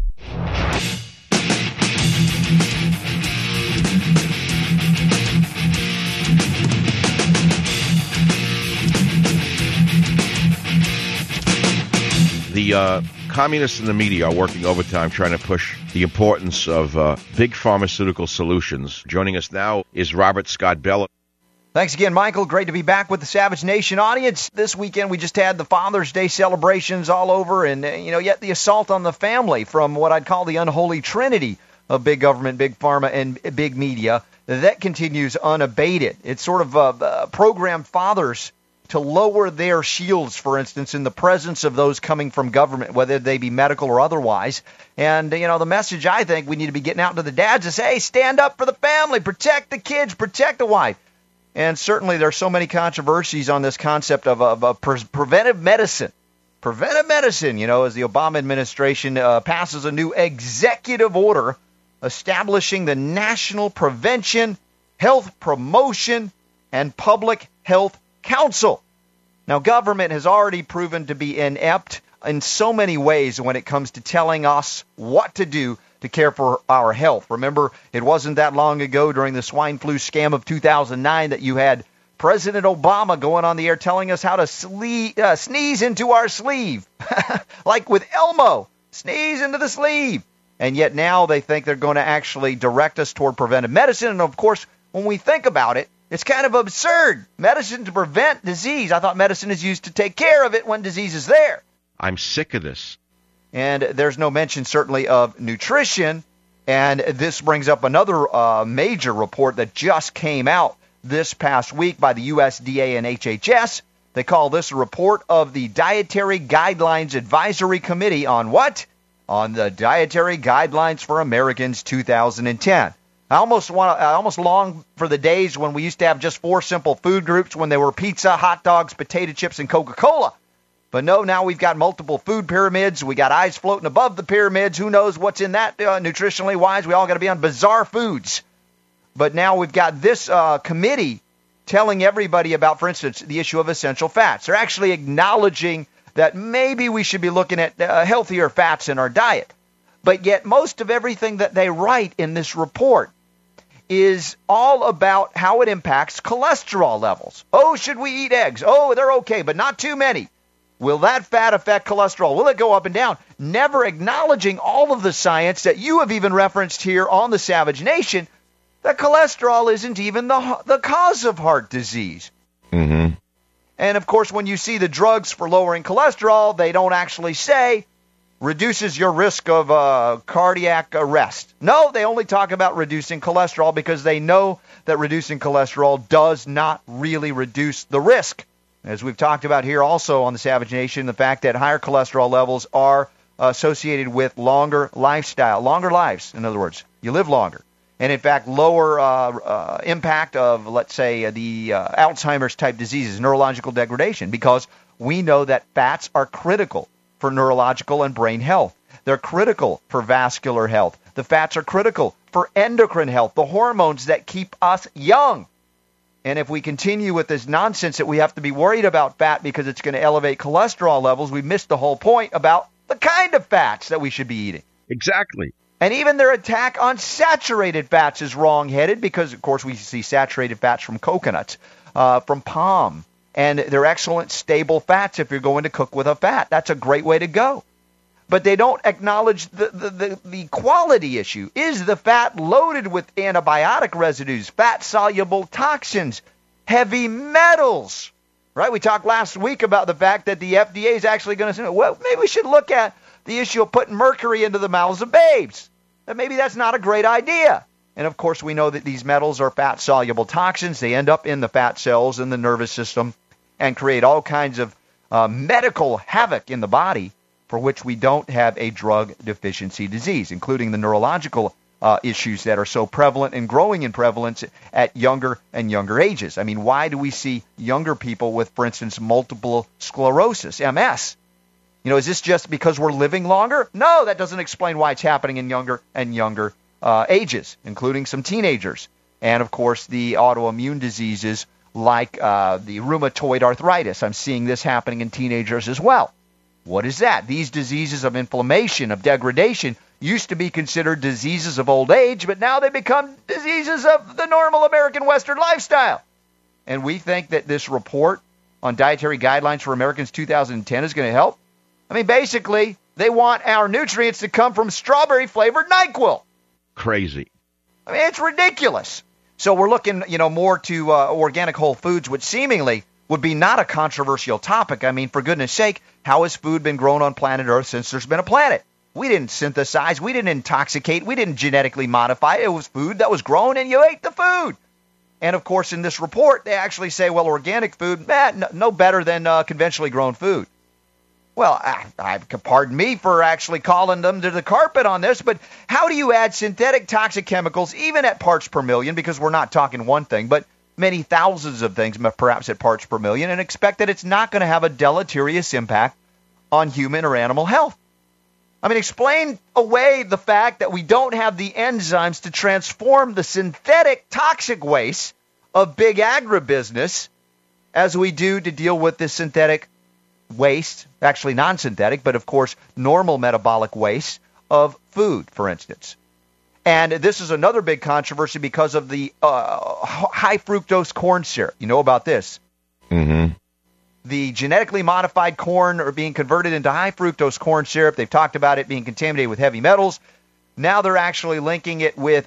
The communists in the media are working overtime trying to push the importance of big pharmaceutical solutions. Joining us now is Robert Scott Bell. Thanks again, Michael. Great to be back with the Savage Nation audience. This weekend we just had the Father's Day celebrations all over, and yet the assault on the family from what I'd call the unholy trinity of big government, big pharma, and big media, that continues unabated. It's sort of programmed fathers to lower their shields, for instance, in the presence of those coming from government, whether they be medical or otherwise. And, the message I think we need to be getting out to the dads is, hey, stand up for the family, protect the kids, protect the wife. And certainly there's so many controversies on this concept of preventive medicine. Preventive medicine, as the Obama administration passes a new executive order establishing the National Prevention, Health Promotion, and Public Health Council. Now, government has already proven to be inept in so many ways when it comes to telling us what to do to care for our health. Remember, it wasn't that long ago during the swine flu scam of 2009 that you had President Obama going on the air telling us how to sneeze into our sleeve, like with Elmo, sneeze into the sleeve. And yet now they think they're going to actually direct us toward preventive medicine. And, of course, when we think about it, it's kind of absurd. Medicine to prevent disease. I thought medicine is used to take care of it when disease is there. I'm sick of this. And there's no mention, certainly, of nutrition. And this brings up another major report that just came out this past week by the USDA and HHS. They call this a report of the Dietary Guidelines Advisory Committee on what? On the Dietary Guidelines for Americans 2010. I almost long for the days when we used to have just 4 simple food groups, when they were pizza, hot dogs, potato chips, and Coca-Cola. But no, now we've got multiple food pyramids. We got eyes floating above the pyramids. Who knows what's in that nutritionally wise? We all got to be on bizarre foods. But now we've got this committee telling everybody about, for instance, the issue of essential fats. They're actually acknowledging that maybe we should be looking at healthier fats in our diet. But yet most of everything that they write in this report is all about how it impacts cholesterol levels. Oh, should we eat eggs? Oh, they're okay, but not too many. Will that fat affect cholesterol? Will it go up and down? Never acknowledging all of the science that you have even referenced here on the Savage Nation, that cholesterol isn't even the cause of heart disease. Mm-hmm. And, of course, when you see the drugs for lowering cholesterol, they don't actually say reduces your risk of cardiac arrest. No, they only talk about reducing cholesterol because they know that reducing cholesterol does not really reduce the risk. As we've talked about here also on the Savage Nation, the fact that higher cholesterol levels are associated with longer lives, in other words. You live longer. and in fact lower impact of, let's say, the Alzheimer's type diseases, neurological degradation, because we know that fats are critical for neurological and brain health. They're critical for vascular health. The fats are critical for endocrine health, the hormones that keep us young. And if we continue with this nonsense that we have to be worried about fat because it's going to elevate cholesterol levels, we missed the whole point about the kind of fats that we should be eating. Exactly. And even their attack on saturated fats is wrong-headed because, of course, we see saturated fats from coconuts, from palm, and they're excellent stable fats if you're going to cook with a fat. That's a great way to go. But they don't acknowledge the quality issue. Is the fat loaded with antibiotic residues, fat-soluble toxins, heavy metals? Right? We talked last week about the fact that the FDA is actually going to say, well, maybe we should look at the issue of putting mercury into the mouths of babes. That maybe that's not a great idea. And, of course, we know that these metals are fat-soluble toxins. They end up in the fat cells in the nervous system and create all kinds of medical havoc in the body for which we don't have a drug deficiency disease, including the neurological issues that are so prevalent and growing in prevalence at younger and younger ages. I mean, why do we see younger people with, for instance, multiple sclerosis, MS? You know, is this just because we're living longer? No, that doesn't explain why it's happening in younger and younger ages, including some teenagers. And, of course, the autoimmune diseases like the rheumatoid arthritis. I'm seeing this happening in teenagers as well. What is that? These diseases of inflammation, of degradation, used to be considered diseases of old age, but now they become diseases of the normal American Western lifestyle. And we think that this report on Dietary Guidelines for Americans 2010 is going to help. I mean, basically, they want our nutrients to come from strawberry-flavored NyQuil. Crazy. I mean, it's ridiculous. So we're looking, more to organic whole foods, which seemingly would be not a controversial topic. I mean, for goodness sake, how has food been grown on planet Earth since there's been a planet? We didn't synthesize, we didn't intoxicate, we didn't genetically modify. It was food that was grown, and you ate the food. And, of course, in this report, they actually say, well, organic food, no better than conventionally grown food. Well, pardon me for actually calling them to the carpet on this, but how do you add synthetic toxic chemicals, even at parts per million, because we're not talking one thing, but many thousands of things, perhaps at parts per million, and expect that it's not going to have a deleterious impact on human or animal health? I mean, explain away the fact that we don't have the enzymes to transform the synthetic toxic waste of big agribusiness as we do to deal with the synthetic waste, actually non-synthetic, but of course normal metabolic waste of food, for instance. And this is another big controversy because of the high fructose corn syrup. You know about this? Mm-hmm. The genetically modified corn are being converted into high fructose corn syrup. They've talked about it being contaminated with heavy metals. Now they're actually linking it with,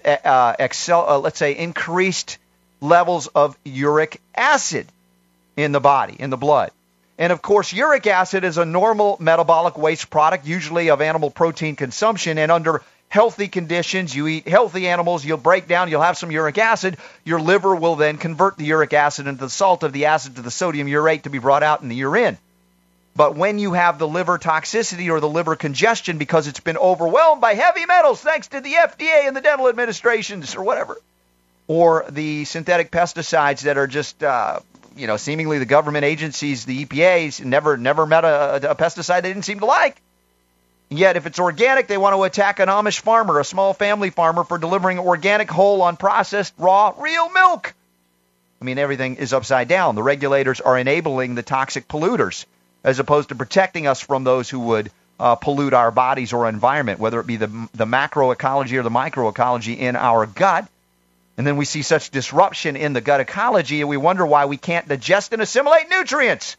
let's say, increased levels of uric acid in the body, in the blood. And, of course, uric acid is a normal metabolic waste product, usually of animal protein consumption. And under healthy conditions, you eat healthy animals, you'll break down, you'll have some uric acid. Your liver will then convert the uric acid into the salt of the acid to the sodium urate to be brought out in the urine. But when you have the liver toxicity or the liver congestion because it's been overwhelmed by heavy metals thanks to the FDA and the dental administrations or whatever, or the synthetic pesticides that are just seemingly the government agencies, the EPAs, never met a pesticide they didn't seem to like. Yet if it's organic, they want to attack an Amish farmer, a small family farmer, for delivering organic, whole, unprocessed, raw, real milk. I mean, everything is upside down. The regulators are enabling the toxic polluters as opposed to protecting us from those who would pollute our bodies or environment, whether it be the macroecology or the microecology in our gut. And then we see such disruption in the gut ecology, and we wonder why we can't digest and assimilate nutrients.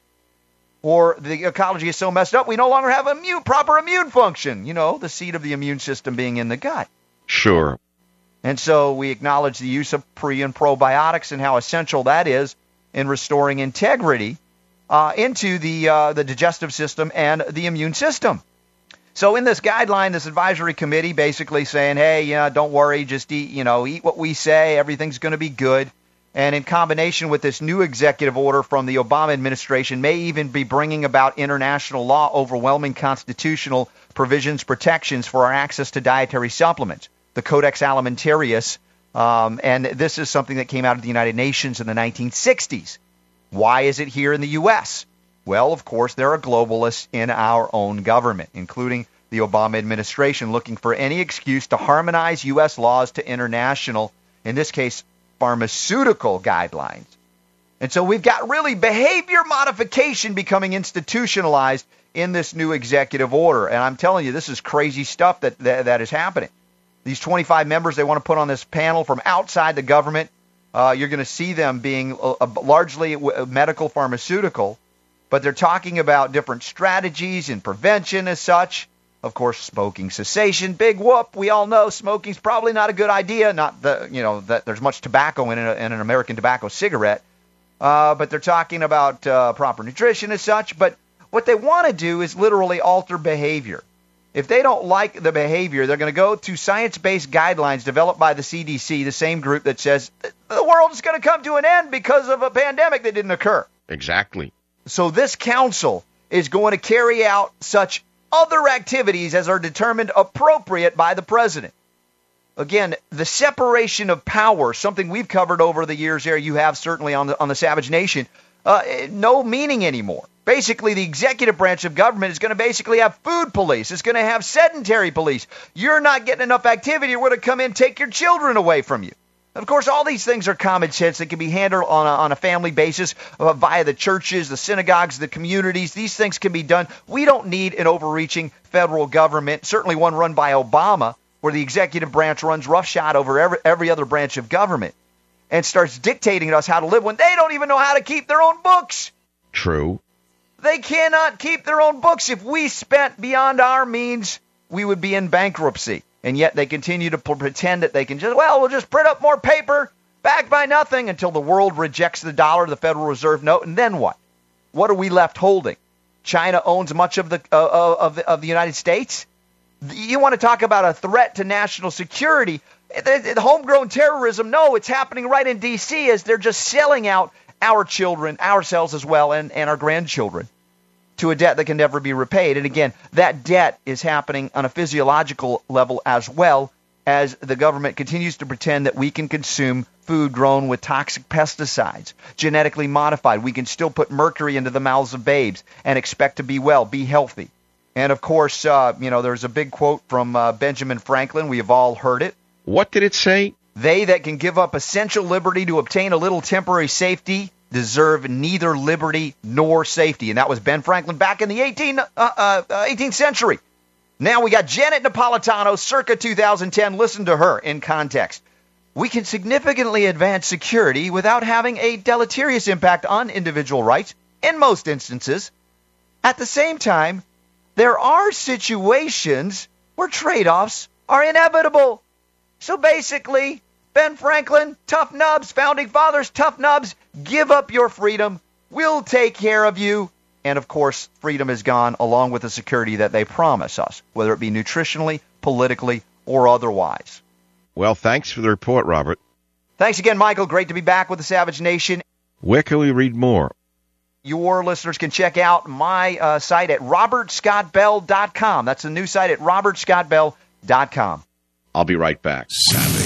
Or the ecology is so messed up, we no longer have proper immune function. The seat of the immune system being in the gut. Sure. And so we acknowledge the use of pre- and probiotics and how essential that is in restoring integrity into the digestive system and the immune system. So in this guideline, this advisory committee basically saying, hey, don't worry, just eat what we say, everything's going to be good. And in combination with this new executive order from the Obama administration, may even be bringing about international law overwhelming constitutional provisions, protections for our access to dietary supplements. The Codex Alimentarius And this is something that came out of the United Nations in the 1960s. Why is it here in the U.S.? Well, of course, there are globalists in our own government, including the Obama administration, looking for any excuse to harmonize U.S. laws to international, in this case, pharmaceutical guidelines. And so we've got really behavior modification becoming institutionalized in this new executive order. And I'm telling you, this is crazy stuff that is happening. These 25 members they want to put on this panel from outside the government, you're going to see them being largely medical pharmaceutical, but they're talking about different strategies and prevention as such. Of course, smoking cessation, big whoop. We all know smoking's probably not a good idea. Not that there's much tobacco in an American tobacco cigarette, but they're talking about proper nutrition as such. But what they want to do is literally alter behavior. If they don't like the behavior, they're going to go to science-based guidelines developed by the CDC, the same group that says the world is going to come to an end because of a pandemic that didn't occur. Exactly. So this council is going to carry out such other activities as are determined appropriate by the president. Again, the separation of power, something we've covered over the years here, you have certainly on the Savage Nation, no meaning anymore. Basically, the executive branch of government is going to basically have food police. It's going to have sedentary police. You're not getting enough activity. We're going to come in and take your children away from you. Of course, all these things are common sense that can be handled on a family basis via the churches, the synagogues, the communities. These things can be done. We don't need an overreaching federal government, certainly one run by Obama, where the executive branch runs roughshod over every other branch of government and starts dictating to us how to live when they don't even know how to keep their own books. True. They cannot keep their own books. If we spent beyond our means, we would be in bankruptcy. And yet they continue to pretend that they can we'll just print up more paper, backed by nothing, until the world rejects the dollar, the Federal Reserve note, and then what? What are we left holding? China owns much of the United States. You want to talk about a threat to national security? The homegrown terrorism, no, it's happening right in D.C. as they're just selling out our children, ourselves as well, and our grandchildren to a debt that can never be repaid. And again, that debt is happening on a physiological level as well, as the government continues to pretend that we can consume food grown with toxic pesticides, genetically modified. We can still put mercury into the mouths of babes and expect to be well, be healthy. And of course, there's a big quote from Benjamin Franklin. We have all heard it. What did it say? They that can give up essential liberty to obtain a little temporary safety deserve neither liberty nor safety. And that was Ben Franklin back in the 18th century. Now we got Janet Napolitano, circa 2010. Listen to her in context. We can significantly advance security without having a deleterious impact on individual rights in most instances. At the same time, there are situations where trade-offs are inevitable. So basically, Ben Franklin, tough nubs, founding fathers, tough nubs, give up your freedom. We'll take care of you. And of course, freedom is gone along with the security that they promise us, whether it be nutritionally, politically, or otherwise. Well, thanks for the report, Robert. Thanks again, Michael. Great to be back with the Savage Nation. Where can we read more? Your listeners can check out my site at robertscottbell.com. That's the new site at robertscottbell.com. I'll be right back. Savage.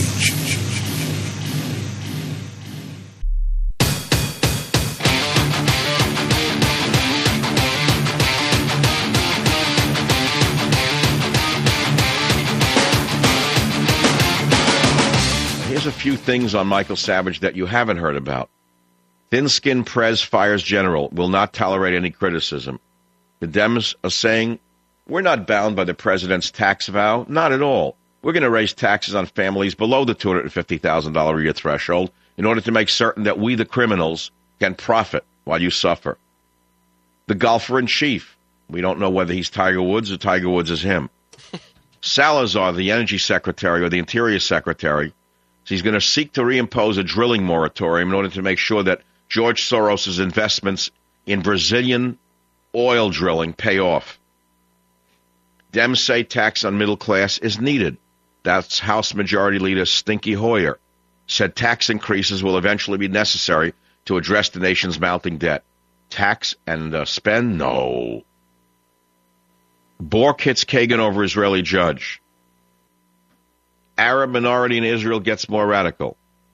Here's a few things on Michael Savage that you haven't heard about. Thin-skinned Prez fires general, will not tolerate any criticism. The Dems are saying, we're not bound by the president's tax vow. Not at all. We're going to raise taxes on families below the $250,000 a year threshold in order to make certain that we, the criminals, can profit while you suffer. The golfer-in-chief. We don't know whether he's Tiger Woods or Tiger Woods is him. Salazar, the energy secretary or the interior secretary, he's going to seek to reimpose a drilling moratorium in order to make sure that George Soros' investments in Brazilian oil drilling pay off. Dems say tax on middle class is needed. That's House Majority Leader Stinky Hoyer said tax increases will eventually be necessary to address the nation's mounting debt. Tax and spend? No. Bork hits Kagan over Israeli judge. Arab minority in Israel gets more radical.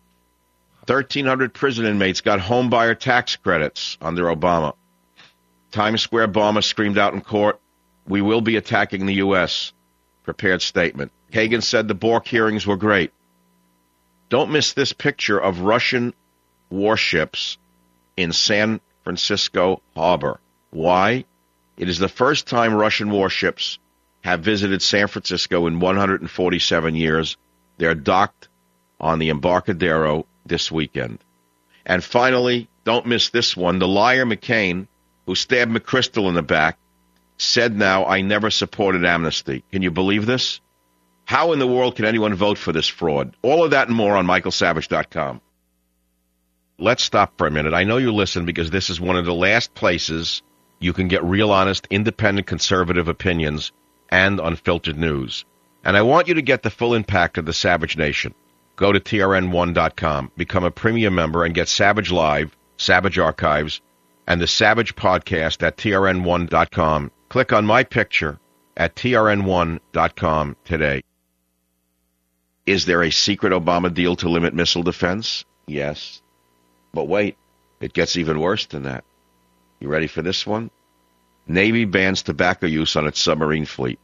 1,300 prison inmates got homebuyer tax credits under Obama. Times Square bomber screamed out in court, "We will be attacking the U.S." Prepared statement. Kagan said the Bork hearings were great. Don't miss this picture of Russian warships in San Francisco Harbor. Why? It is the first time Russian warships have visited San Francisco in 147 years. They're docked on the Embarcadero this weekend. And finally, don't miss this one. The liar McCain, who stabbed McChrystal in the back, said now, "I never supported amnesty." Can you believe this? How in the world can anyone vote for this fraud? All of that and more on michaelsavage.com. Let's stop for a minute. I know you listen because this is one of the last places you can get real, honest, independent, conservative opinions and unfiltered news. And I want you to get the full impact of the Savage Nation. Go to TRN1.com, become a premium member, and get Savage Live, Savage Archives, and the Savage Podcast at TRN1.com. Click on my picture at TRN1.com today. Is there a secret Obama deal to limit missile defense? Yes. But wait, it gets even worse than that. You ready for this one? Navy bans tobacco use on its submarine fleet.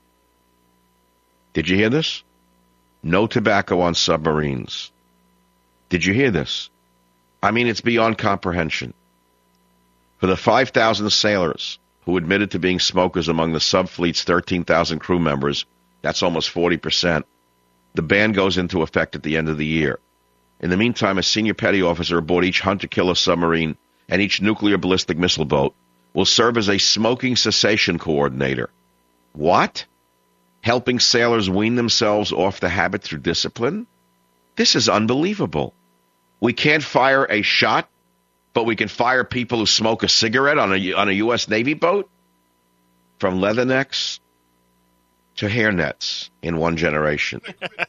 Did you hear this? No tobacco on submarines. Did you hear this? I mean, it's beyond comprehension. For the 5,000 sailors who admitted to being smokers among the subfleet's 13,000 crew members, that's almost 40%, the ban goes into effect at the end of the year. In the meantime, a senior petty officer aboard each hunter-killer submarine and each nuclear ballistic missile boat will serve as a smoking cessation coordinator. What? Helping sailors wean themselves off the habit through discipline? This is unbelievable. We can't fire a shot, but we can fire people who smoke a cigarette on a U.S. Navy boat? From leathernecks to hairnets in one generation.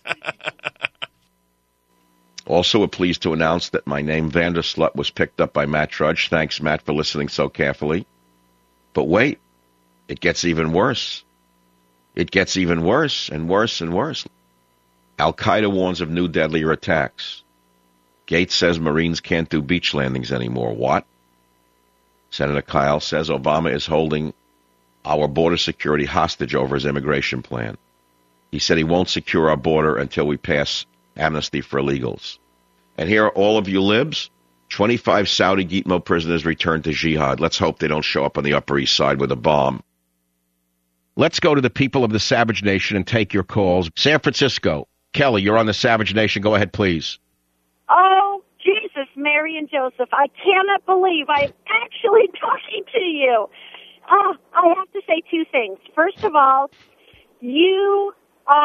Also, we're pleased to announce that my name, Vanderslut, was picked up by Matt Drudge. Thanks, Matt, for listening so carefully. But wait, it gets even worse. It gets even worse and worse and worse. Al-Qaeda warns of new deadlier attacks. Gates says Marines can't do beach landings anymore. What? Senator Kyle says Obama is holding our border security hostage over his immigration plan. He said he won't secure our border until we pass amnesty for illegals. And here are all of you libs. 25 Saudi Gitmo prisoners returned to jihad. Let's hope they don't show up on the Upper East Side with a bomb. Let's go to the people of the Savage Nation and take your calls. San Francisco. Kelly, you're on the Savage Nation. Go ahead, please. Oh, Jesus, Mary and Joseph, I cannot believe I'm actually talking to you. I have to say two things. First of all, you're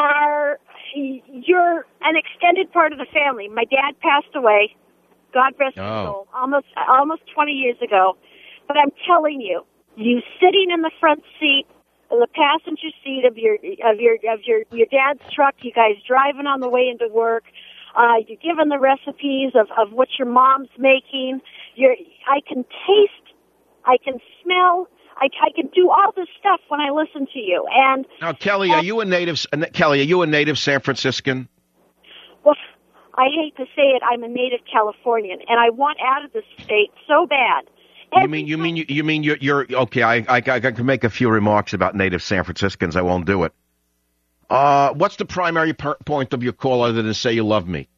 an extended part of the family. My dad passed away, God rest his soul, almost 20 years ago. But I'm telling you, you sitting in the front seat, the passenger seat of your dad's truck, you guys driving on the way into work, you're given the recipes of what your mom's making. I can taste, I can smell, I can do all this stuff when I listen to you. And now, Kelly, are you a native? Kelly, are you a native San Franciscan? Well, I hate to say it, I'm a native Californian, and I want out of the state so bad. You mean you're okay? I can make a few remarks about native San Franciscans. I won't do it. What's the primary point of your call other than to say you love me?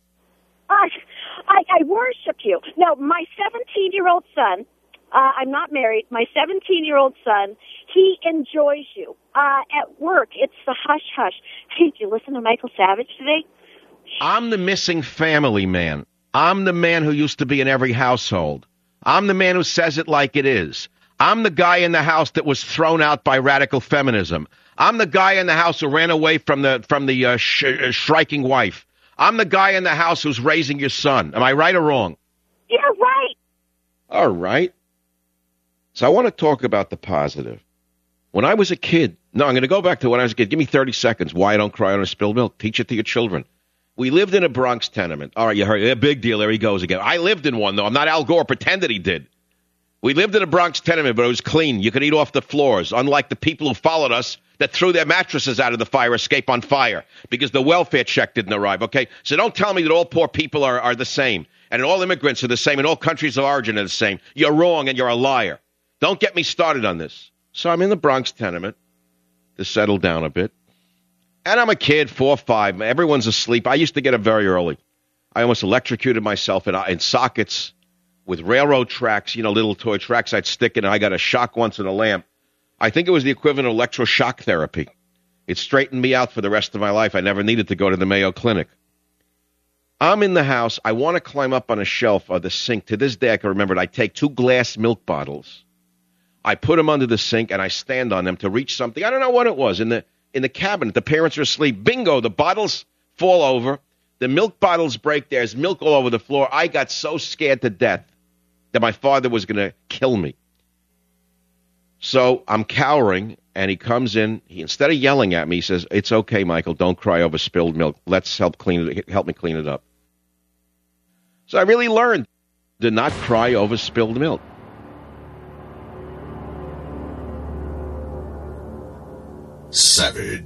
I worship you. No, my 17-year-old son. I'm not married. My 17-year-old son, he enjoys you. At work, it's the hush-hush. Hey, did you listen to Michael Savage today? I'm the missing family man. I'm the man who used to be in every household. I'm the man who says it like it is. I'm the guy in the house that was thrown out by radical feminism. I'm the guy in the house who ran away from the striking wife. I'm the guy in the house who's raising your son. Am I right or wrong? You're right. All right. So I want to talk about the positive. When I was a kid, I'm going to go back to when I was a kid. Give me 30 seconds. Why I don't cry on a spilled milk. Teach it to your children. We lived in a Bronx tenement. All right, you heard it. Big deal. There he goes again. I lived in one, though. I'm not Al Gore. Pretend that he did. We lived in a Bronx tenement, but it was clean. You could eat off the floors. Unlike the people who followed us that threw their mattresses out of the fire escape on fire because the welfare check didn't arrive, okay? So don't tell me that all poor people are the same and all immigrants are the same and all countries of origin are the same. You're wrong and you're a liar. Don't get me started on this. So I'm in the Bronx tenement to settle down a bit. And I'm a kid, 4 or 5. Everyone's asleep. I used to get up very early. I almost electrocuted myself in sockets with railroad tracks, little toy tracks I'd stick in. I got a shock once in a lamp. I think it was the equivalent of electroshock therapy. It straightened me out for the rest of my life. I never needed to go to the Mayo Clinic. I'm in the house. I want to climb up on a shelf or the sink. To this day, I can remember it. I take 2 glass milk bottles. I put them under the sink, and I stand on them to reach something. I don't know what it was. In the cabinet, the parents are asleep. Bingo, the bottles fall over. The milk bottles break. There's milk all over the floor. I got so scared to death that my father was going to kill me. So I'm cowering, and he comes in. Instead of yelling at me, he says, "It's okay, Michael. Don't cry over spilled milk. Let's help me clean it up." So I really learned to not cry over spilled milk. Savage.